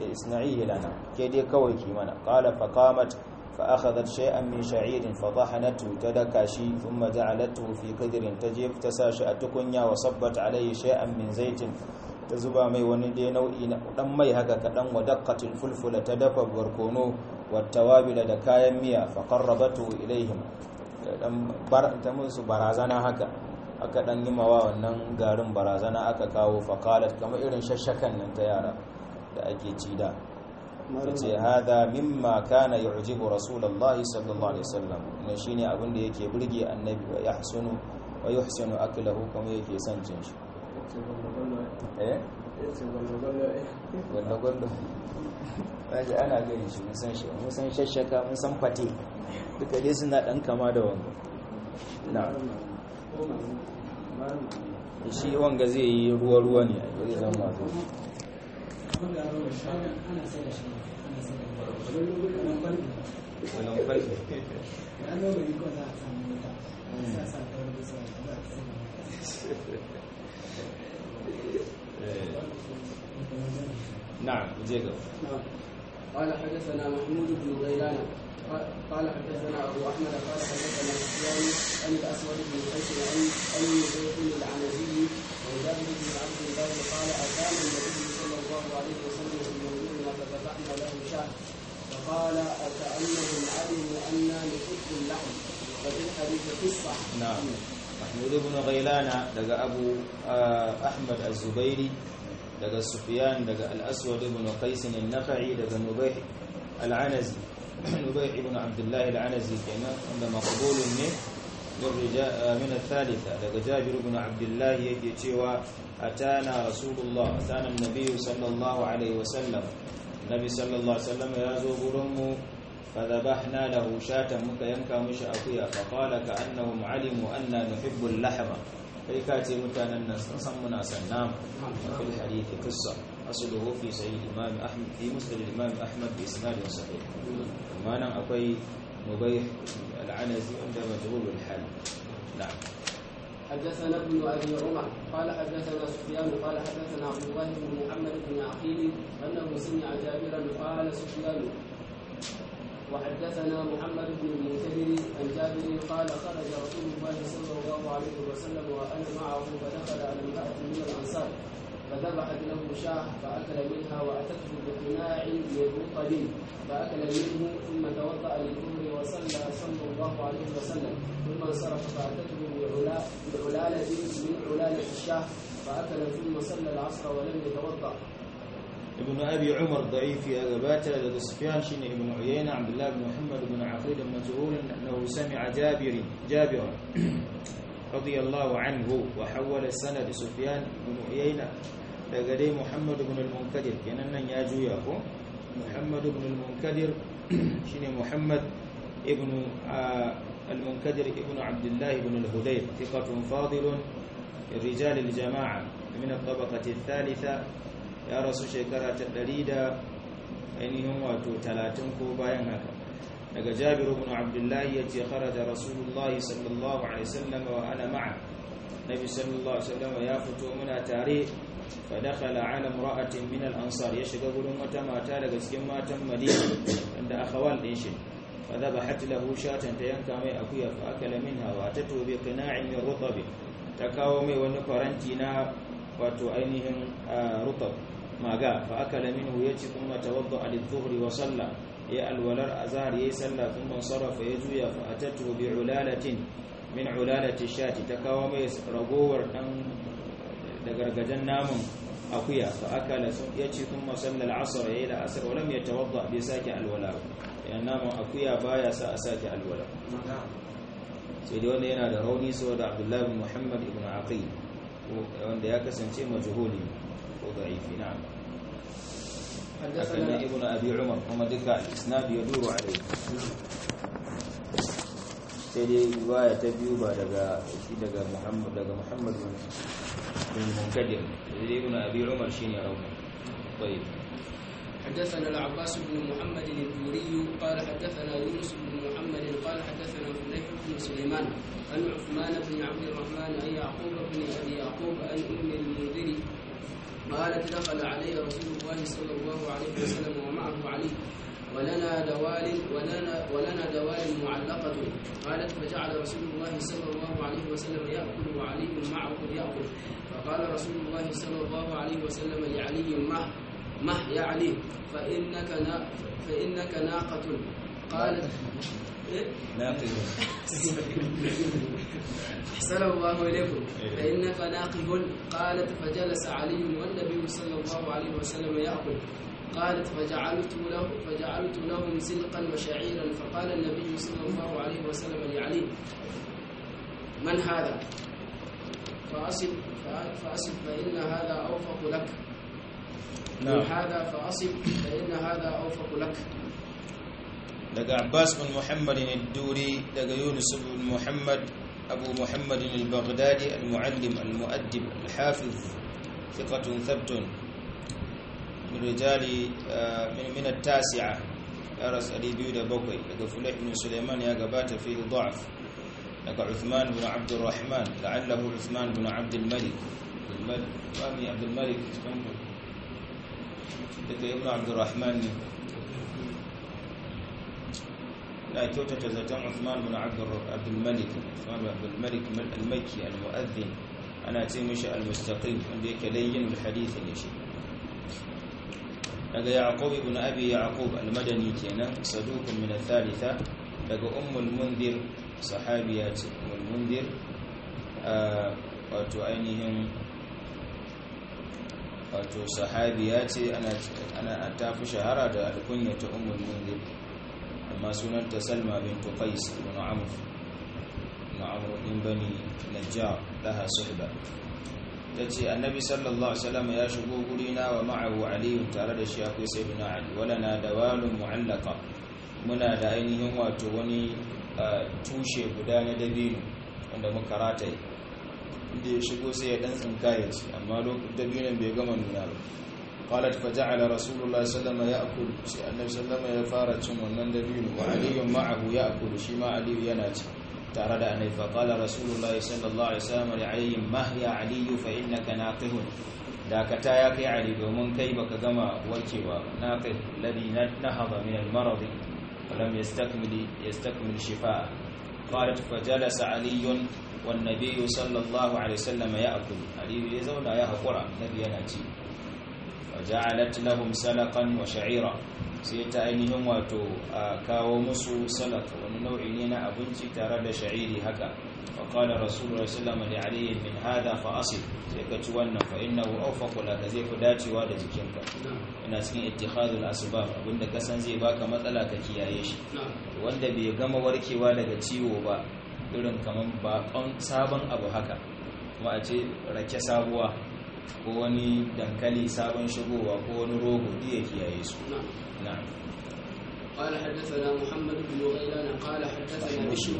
isna'ihi lana ke dai kawai ki mana qala fa qamat fa akhadhat shay'an min sha'irin fa dahanatu tadaka shi thumma ja'alathu fi qidrin tajib tasashi atukunya wa sabbat alayhi shay'an min zaitin ta zuba mai wani dai nau'i na dan mai haka kadan wa daqqatil fulfula ta dafa barkono wa tawabila da kayan miya fa qarrabatu ilaihim dan bar ta musu barazana haka aka dan yi mawa wannan garin barazana aka kawo faqalat kamar irin shashakan nan ta yara da ake ci da tace hada mimma kana yu'jibu rasulullahi sallallahu alaihi wasallam ne shine abin da yake burge annabi wa yahsunu wa yuhsinu aklahu kuma yake son cin shi eh wanda gwanda waje ana gani shi mun san shi mun san shashaka mun san fate duka dai suna dan kama da wanga na'am shi wanga zai yi ruwa-ruwa ne a zai zama masu نعم زيغا قال حدثنا محمود بن غيلان قال حدثنا ابو احمد قال حدثنا سفيان عن الاسود بن قيس عن عن زيد العنزي وجابر بن عبد الله قال اتانا النبي صلى الله عليه وسلم في منزلنا ففتحنا له شاه فقال اكانهم علموا انا نحب اللحم وفي الحديث قصه. نعم محمود بن غيلان دغ ابو احمد الزبيري دغ سفيان دغ الاسود بن قيس النخعي دغ نبيح العنزي نبيح بن عبد الله العنزي كان عند مقبول من من الثالثة daga Jabir ibn Abdullah yake cewa atana rasulullah atana annabi sallallahu alaihi wasallam nabi sallallahu alaihi wasallam ya zo gurin mu fadhabahna lahu shatan muka yanka mishi akuya fa qala ka annahum alimu anna nuhibbu al-lahma kai ka ce mutanen nan sun san muna san nam fil hadith qissa asluhu fi sahih imam ahmad fi musnad imam ahmad bi isnad sahih amma nan akwai مبيح العنزي عند مجهول الحال. نعم. حدثنا ابن ابي عمر قال حدثنا سفيان قال حدثنا عبد الله بن محمد بن عقيل انه سمع جابرا قال سفيان وحدثنا محمد بن المنكدر عن جابر قال خرج رسول الله صلى الله عليه وسلم وانا معه فدخل على امراه من الانصار فذبحت له شاه فاكل منها واتته بقناع من رطب فاكل منه ثم توضا للظهر وصلى صلى الله عليه وسلم ثم انصرف فاتته بعلاله من علاله الشاه فاكل ثم صلى العصر ولم يتوضا. ابن ابي عمر ضعيف يا غبات لدى سفيان شين ابن عيينه عبد الله بن محمد بن عقيل المجهول انه سمع جابر جابر رضي الله عنه وحول السند سفيان بن عيينة daga dai Muhammad ibn al-Munkadir kenan nan ya juya ko Muhammad ibn al-Munkadir shine Muhammad ibn al-Munkadir ibn Abdullah ibn al-Hudayr thiqatun fadilun rijal al-jama'a min at-tabaqati ath-thalitha ya rasu shekara ta ɗari da ainihin wato talatin ko bayan haka daga Jabir ibn Abdullah yace kharaja Rasulullahi sallallahu alaihi wasallam wa ana ma'a Nabi sallallahu alaihi wasallam ya fito muna tare fa dakhala ala imra'atin min al-ansar ya shiga gurin wata mata daga cikin matan Madina inda akhawal din shi fa dhabahat lahu shatan ta yanka mai akuya fa akala minha wa tatu bi qina'in min rutab ta kawo mai wani faranti na wato ainihin rutab maga fa akala minhu yace kuma tawadda lil-dhuhri wa salla ya alwalar azhar yayi sallah kuma sarafa ya juya fa atatu bi ulalatin min ulalati shati ta kawo mai ragowar dan da gargajen namun akuya fa akala yace kuma salla al-asr yayi al-asr wa lam yatawadda bi saki alwala ya namun akuya baya sa a saki alwala sai dai wanda yana da rauni saboda Abdullah ibn Muhammad ibn Aqil wanda ya kasance majhuli ko da'ifi na'am حدثنا ابن ابي عمر وما ذكر الاسناد يدور عليه sai dai riwaya ta biyu ba daga shi daga Muhammad daga Muhammad bin Munkadir sai ibn abi Umar shine rawi طيب حدثنا العباس بن محمد الدوري قال حدثنا يونس بن محمد قال حدثنا فليح بن سليمان عن عثمان بن عبد الرحمن عن يعقوب بن ابي يعقوب عن ام المنذر قالت دخل علي رسول الله صلى الله عليه وسلم ومعه علي ولنا دوال ولنا ولنا دوال معلقة. قالت فجعل رسول الله صلى الله عليه وسلم يأكل وعلي معه يأكل. فقال رسول الله صلى الله عليه وسلم لعلي مه مه يا علي فإنك نا فإنك ناقة. قالت ناقه أحسن الله إليكم فإنك ناقه. قالت فجلس علي والنبي صلى الله عليه وسلم يأكل. قالت فجعلت له فجعلت لهم سلقا وشعيرا. فقال النبي صلى الله عليه وسلم لعلي من هذا؟ فأصب فأصب فإن هذا أوفق لك. من هذا فأصب فإن هذا أوفق لك. daga Abbas bin Muhammad al-Duri daga Yunus bin Muhammad Abu Muhammad al-Baghdadi al-Muallim al-Mu'addib al-Hafiz thiqatun thabtun min rijali min at-tasi'a aras ali biyu da bakwai daga Fulayh bin Sulaiman ya gabata fi dha'f daga Uthman bin Abd al-Rahman la'allahu Uthman bin Abd al-Malik al-Malik Abd al-Malik daga Ibn Abd al-Rahman لا كوتة زتان عثمان بن عبد عبد الملك عثمان بن عبد الملك المكي المؤذن أنا تيمش المستقيم عندك لين الحديث نشي لقى يعقوب بن أبي يعقوب المدني كنا صدوق من الثالثة لقى أم المنذر صحابيات أم المنذر وتعينهم wato sahabiya ce ana ana tafi shahara da alkunyata ummul munzir amma sunanta Salma bint Qais ibn Amr ibn Amr ibn Bani Najjar laha suhba tace annabi sallallahu alaihi wasallam ya shigo gurina wa ma'ahu Ali tare da shi akwai sayyidina Ali wala na dawalun mu'allaqa muna da ainihin wato wani tushe guda na dabino wanda muka rataye inda ya shigo sai ya dan tsinkaye shi amma lokacin dabinon bai gama nuna ba qalat fa ja'ala rasulullahi sallallahu alaihi wasallam ya'kul sai annabi sallallahu alaihi wasallam ya fara cin wannan dabino wa aliyun ma'ahu ya'kul shi ma aliyu yana ci tare da annabi fa qala rasulullahi sallallahu alaihi wasallam li ali ma ya aliyu fa innaka naqihun dakata ya kai ali domin kai baka gama warkewa naqih alladhi nahada min al-marad wa lam yastakmil yastakmil shifaa qalat fa jalasa aliyun والنبي صلى الله عليه وسلم يأكل علي يزونا يا حقرا النبي yana ci وجعلت لهم سلقا وشعيرا sai ta ainihin wato kawo musu salak wani nau'i ne na abinci tare da sha'iri haka fa qala rasulullahi sallallahu alaihi wasallam min hada fa asib sai ka ci wannan fa innahu awfaqu laka zai fi dacewa da jikinka ina cikin ittikhadul asbab abinda ka san zai baka matsala ka kiyaye shi wanda bai gama warkewa daga ciwo ba irin kamar bakon sabon abu haka kuma a ce rake sabuwa ko wani dankali sabon shigowa ko wani rogo diya kiyaye su na'am قال حدثنا محمد بن غيلان قال حدثنا بشر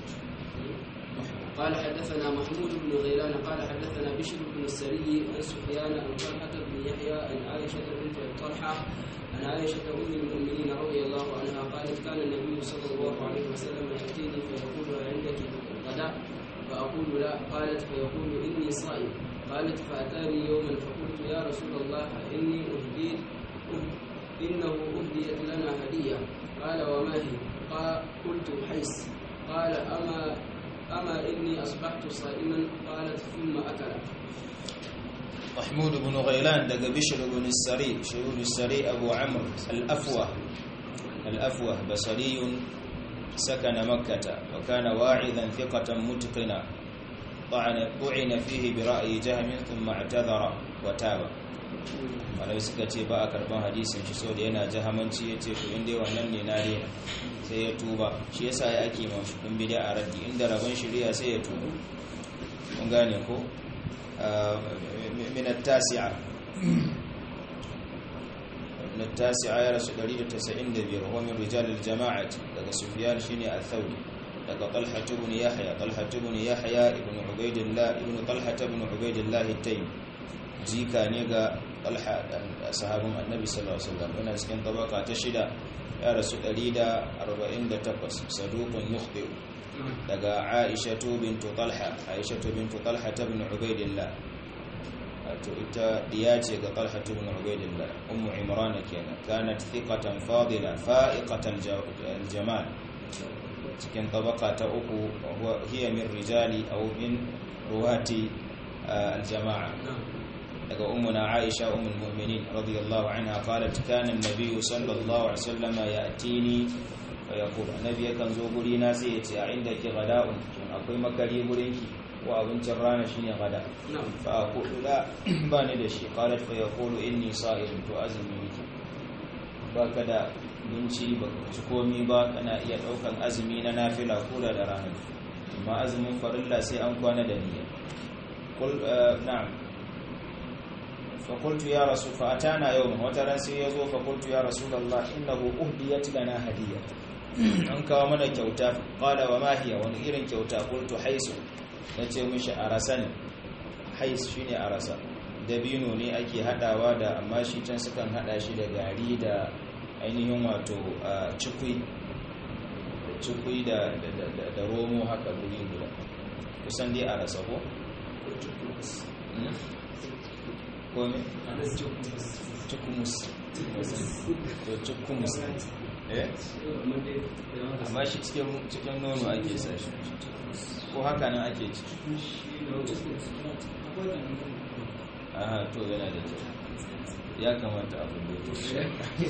قال حدثنا محمود بن غيلان قال حدثنا بشر بن السري عن سفيان عن طلحة بن يحيى عن عائشة بنت طلحة عن عائشة أم المؤمنين رضي الله عنها قالت كان النبي صلى الله عليه وسلم يأتيني فيقول عندك غداء فأقول لا قالت فيقول إني صائم قالت فأتاني يوما فقلت يا رسول الله إني أهديت إنه أهديت لنا هدية قال وما هي قال قلت حيث قال أما أما إني أصبحت صائما قالت ثم أكل محمود بن غيلان دق بشر بن السري بشر بن السري أبو عمرو الأفوه الأفوه بصري سكن مكة وكان واعظا ثقة متقنا طعن طعن فيه برأي جهم ثم اعتذر وتاب malai suka ce ba a karban hadisin shi so da yana jahamanci ya ce to inda wannan ne na rena sai ya tuba shi yasa ya ake masu ɗin bida a raddi inda rabon shirya sai ya tuba kun gane ko min at-tasi'a min at-tasi'a ya rasu ɗari da tasa'in da biyar wa min rijal al-jama'ati daga Sufyan shine al-Thawri daga Talha ibn Yahya Talha ibn Yahya ibn Ubaydillah ibn Talha ibn Ubaydillah at-Taymi jika ne ga Talha sahabin Annabi sallallahu alaihi wasallam yana cikin tabaka ta shida ya rasu ɗari da arba'in da takwas saduqun yukhti daga Aisha bint Talha Aisha bint Talha ibn Ubaydillah wato ita diya ce ga Talha ibn Ubaydillah ummu Imran kenan kanat thiqatan fadila fa'iqatal jamal cikin tabaka ta uku hiya min rijali aw min ruwati al-jama'a daga ummuna Aisha ummul mu'minin radiyallahu anha qalat kana an-nabiy sallallahu alaihi wasallam ya'tini fa yaqul annabi yakan zo guri na sai ya ce a inda ki gada'un akwai makari gurin ki ko abincin rana shine gada fa aqulu la ba ni da shi qalat fa yaqulu inni sa'im to azumi miki baka da binci ba ci komi ba kana iya daukan azumi na nafila kula da rana amma azumin farilla sai an kwana da niyya qul na'am فقلت يا رسول فأتانا يوم وترنسي يزو فقلت يا رسول الله إنه أهديت لنا هدية أنك ومن كوتا قال وما هي ونئر كوتا قلت حيث نتي مش أرسن حيث شيني أرسن dabino ne ake hadawa da amma shi can sukan hada shi da gari da ainihin wato cikui cikui da da romo haka guri guda kusan dai a rasa ko kome? cikumus to cikumus eh? amma shi cikin nono ake sashi ko haka nan ake ci aha to yana da kyau ya kamata abin da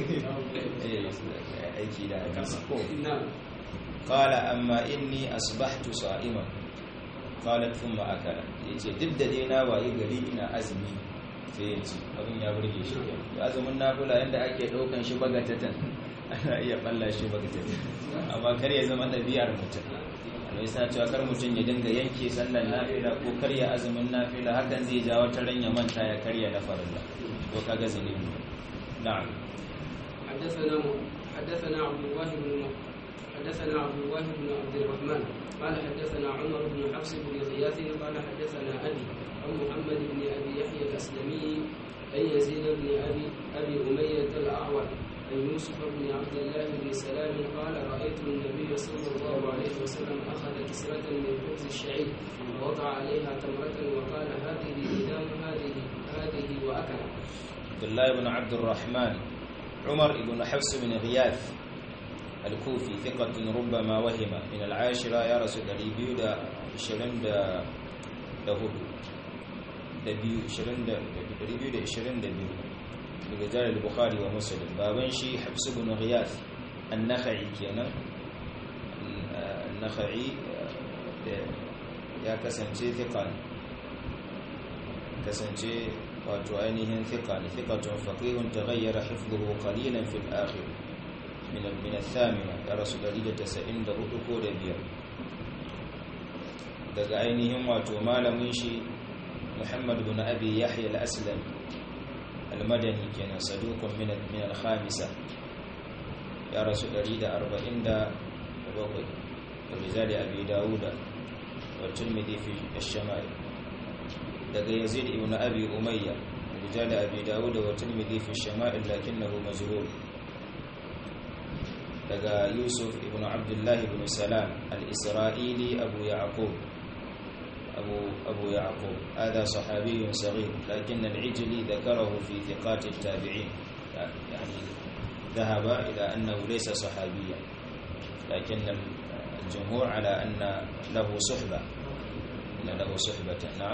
ya aiki da hadisi ko qala amma inni asbahtu sa'iman qalat thumma akala yace duk da dai na waye gari ina azumi sai ya ci abin ya burge shi ya azumin nafila yanda ake daukan shi bagatatan ana iya balla shi bagatatan amma kar ya zama ɗabi'ar mutum Allah ya cewa kar mutum ya dinga yanke sallar nafila ko karya azumin nafila hakan zai jawo ta ranya manta ya karya na farilla to kaga zalimi na'am حدثنا حدثنا عبد الله بن حدثنا عبد الله بن عبد الرحمن قال حدثنا عمر بن حفص بن غياث قال حدثنا ابي عن محمد بن ابي يحيى الاسلمي عن يزيد بن ابي ابي اميه الاعور عن يوسف بن عبد الله بن سلام قال رايت النبي صلى الله عليه وسلم اخذ كسره من خبز الشعير ووضع عليها تمره وقال هذه إدام هذه هذه واكل. عبد الله بن عبد الرحمن عمر بن حفص بن غياث الكوفي ثقة ربما وهم من العاشرة يا رسول الله دا عشرين دا دهود دبيو عشرين دا دبيو دا عشرين دبيو رجال البخاري ومسلم بابن شي حفص بن غياث النخعي كينا النخعي يا كسنجي ثقة كسنجي wato ainihin thiqa ne thiqatun faqihun taghayyara hifdhuhu qalilan fil akhir min min al-thamina ya rasul da tasa'in da hudu ko da biyar daga ainihin wato malamin shi Muhammad ibn Abi Yahya al-Aslami al-Madani kenan saduqun min min al-khamisa ya rasul da arba'in da bakwai rizali Abi Dawud wa Tirmidhi fi ash-Shama'il daga Yazid ibn Abi Umayya rijal Abi Dawud wa Tirmidhi fi ash-Shama'il lakinnahu majhul daga Yusuf ibn Abdullah ibn Salam al-Isra'ili Abu Ya'qub Abu Abu Ya'qub هذا صحابي صغير لكن العجلي ذكره في ثقات التابعين يعني ذهب إلى أنه ليس صحابيا لكن الجمهور على أن له صحبة أن له صحبة نعم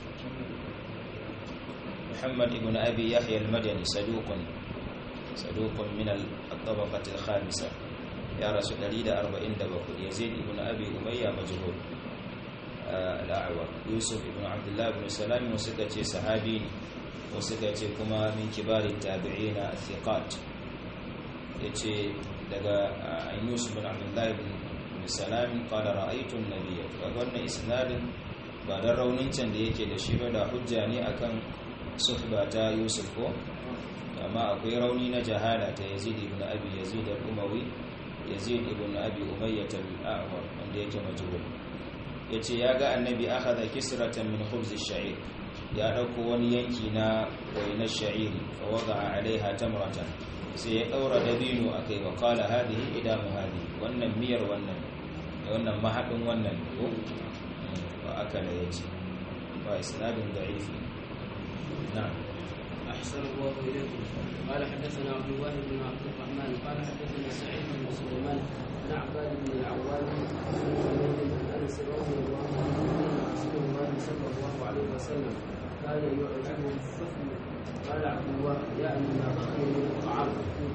محمد بن أبي يحيى المدني صدوق صدوق من الطبقة الخامسة يا رسول الله أربعين دبق يزيد بن أبي أمية مجهول آه الأعور يوسف بن عبد الله بن سلام وسكتي صحابي وسكتي كما من كبار التابعين الثقات يتي لقى يوسف بن عبد الله بن سلام قال رأيت النبي وقلنا إسناد بعد الرونين da yake da shi ba da hujja ne akan suhba ta Yusuf ko amma akwai rauni na jahala ta Yazid ibn Abi Yazid al-Umawi Yazid ibn Abi Umayyah al-A'war wanda yake majhul yace ya ga annabi akhadha kisratan min khubz ash-sha'ir ya dauko wani yanki na wainar sha'iri fa wada'a alaiha tamratan sai ya daura dabino akai wa qala hadhihi idamu hadhihi wannan miyar wannan wannan mahadin wannan ko wa akala yace wa isnadun da'ifi نعم. أحسن الله إليكم. قال حدثنا عبد الله بن عبد الرحمن قال حدثنا سعيد بن سليمان عن عباد بن العوام عن أنس رضي الله عنه أن رسول الله صلى الله عليه وسلم كان يعجبه السفن. قال عبد الله يعني ما بقي من الطعام.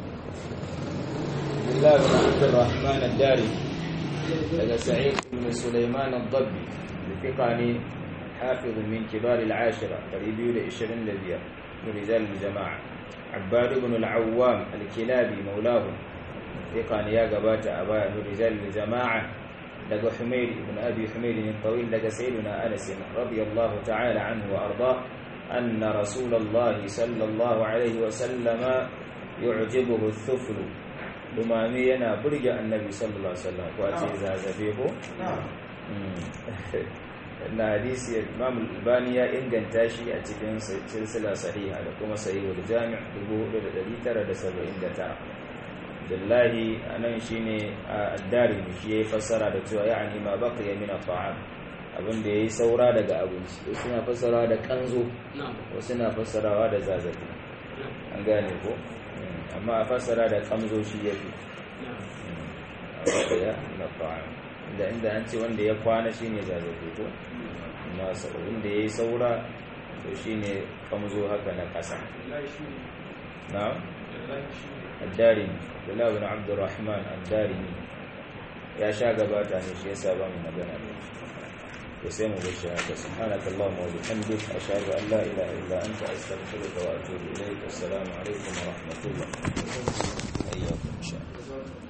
عبد الله بن عبد الرحمن الداري لدى سعيد بن سليمان الضبي بثقاني حافظ من كبار العاشرة قريبي لإشرين لبيا من رجال الجماعة. عباد بن العوام الكلابي مولاه ثقاني يا قبات أبا من رجال الجماعة لدى حميد بن أبي حميد الطويل لدى سيدنا أنس رضي الله تعالى عنه وأرضاه أن رسول الله صلى الله عليه وسلم يعجبه الثفل dumami yana burge annabi sallallahu alaihi wasallam ko ce zazabe ko na hadisi Imam Al-Albani ya inganta shi a cikin silsila sahiha da kuma sahihul jami' dubu hudu da dari tara da saba'in da tara. billahi anan shine ad-Darimi shi yayi fassara da cewa ya'ani ma baqiya min at-ta'am abinda yayi saura daga abinci wasu na fassarawa da kanzo wasu na fassarawa da zazabe an gane ko amma a fassara da kamzo shi ya fi na ta'am da inda an ce wanda ya kwana shi ne zazzabi ko amma inda ya yi saura to shi ne kamzo haka na ƙasa na addarimi Abdullah bin Abdurrahman addarimi ya sha gabata ne shi yasa ba mu magana ne to sai mu bashi haka subhanaka allahumma wa bihamdika ashhadu an la ilaha illa anta astaghfiruka wa atubu ilayk assalamu alaikum wa rahmatullah ayyakum insha Allah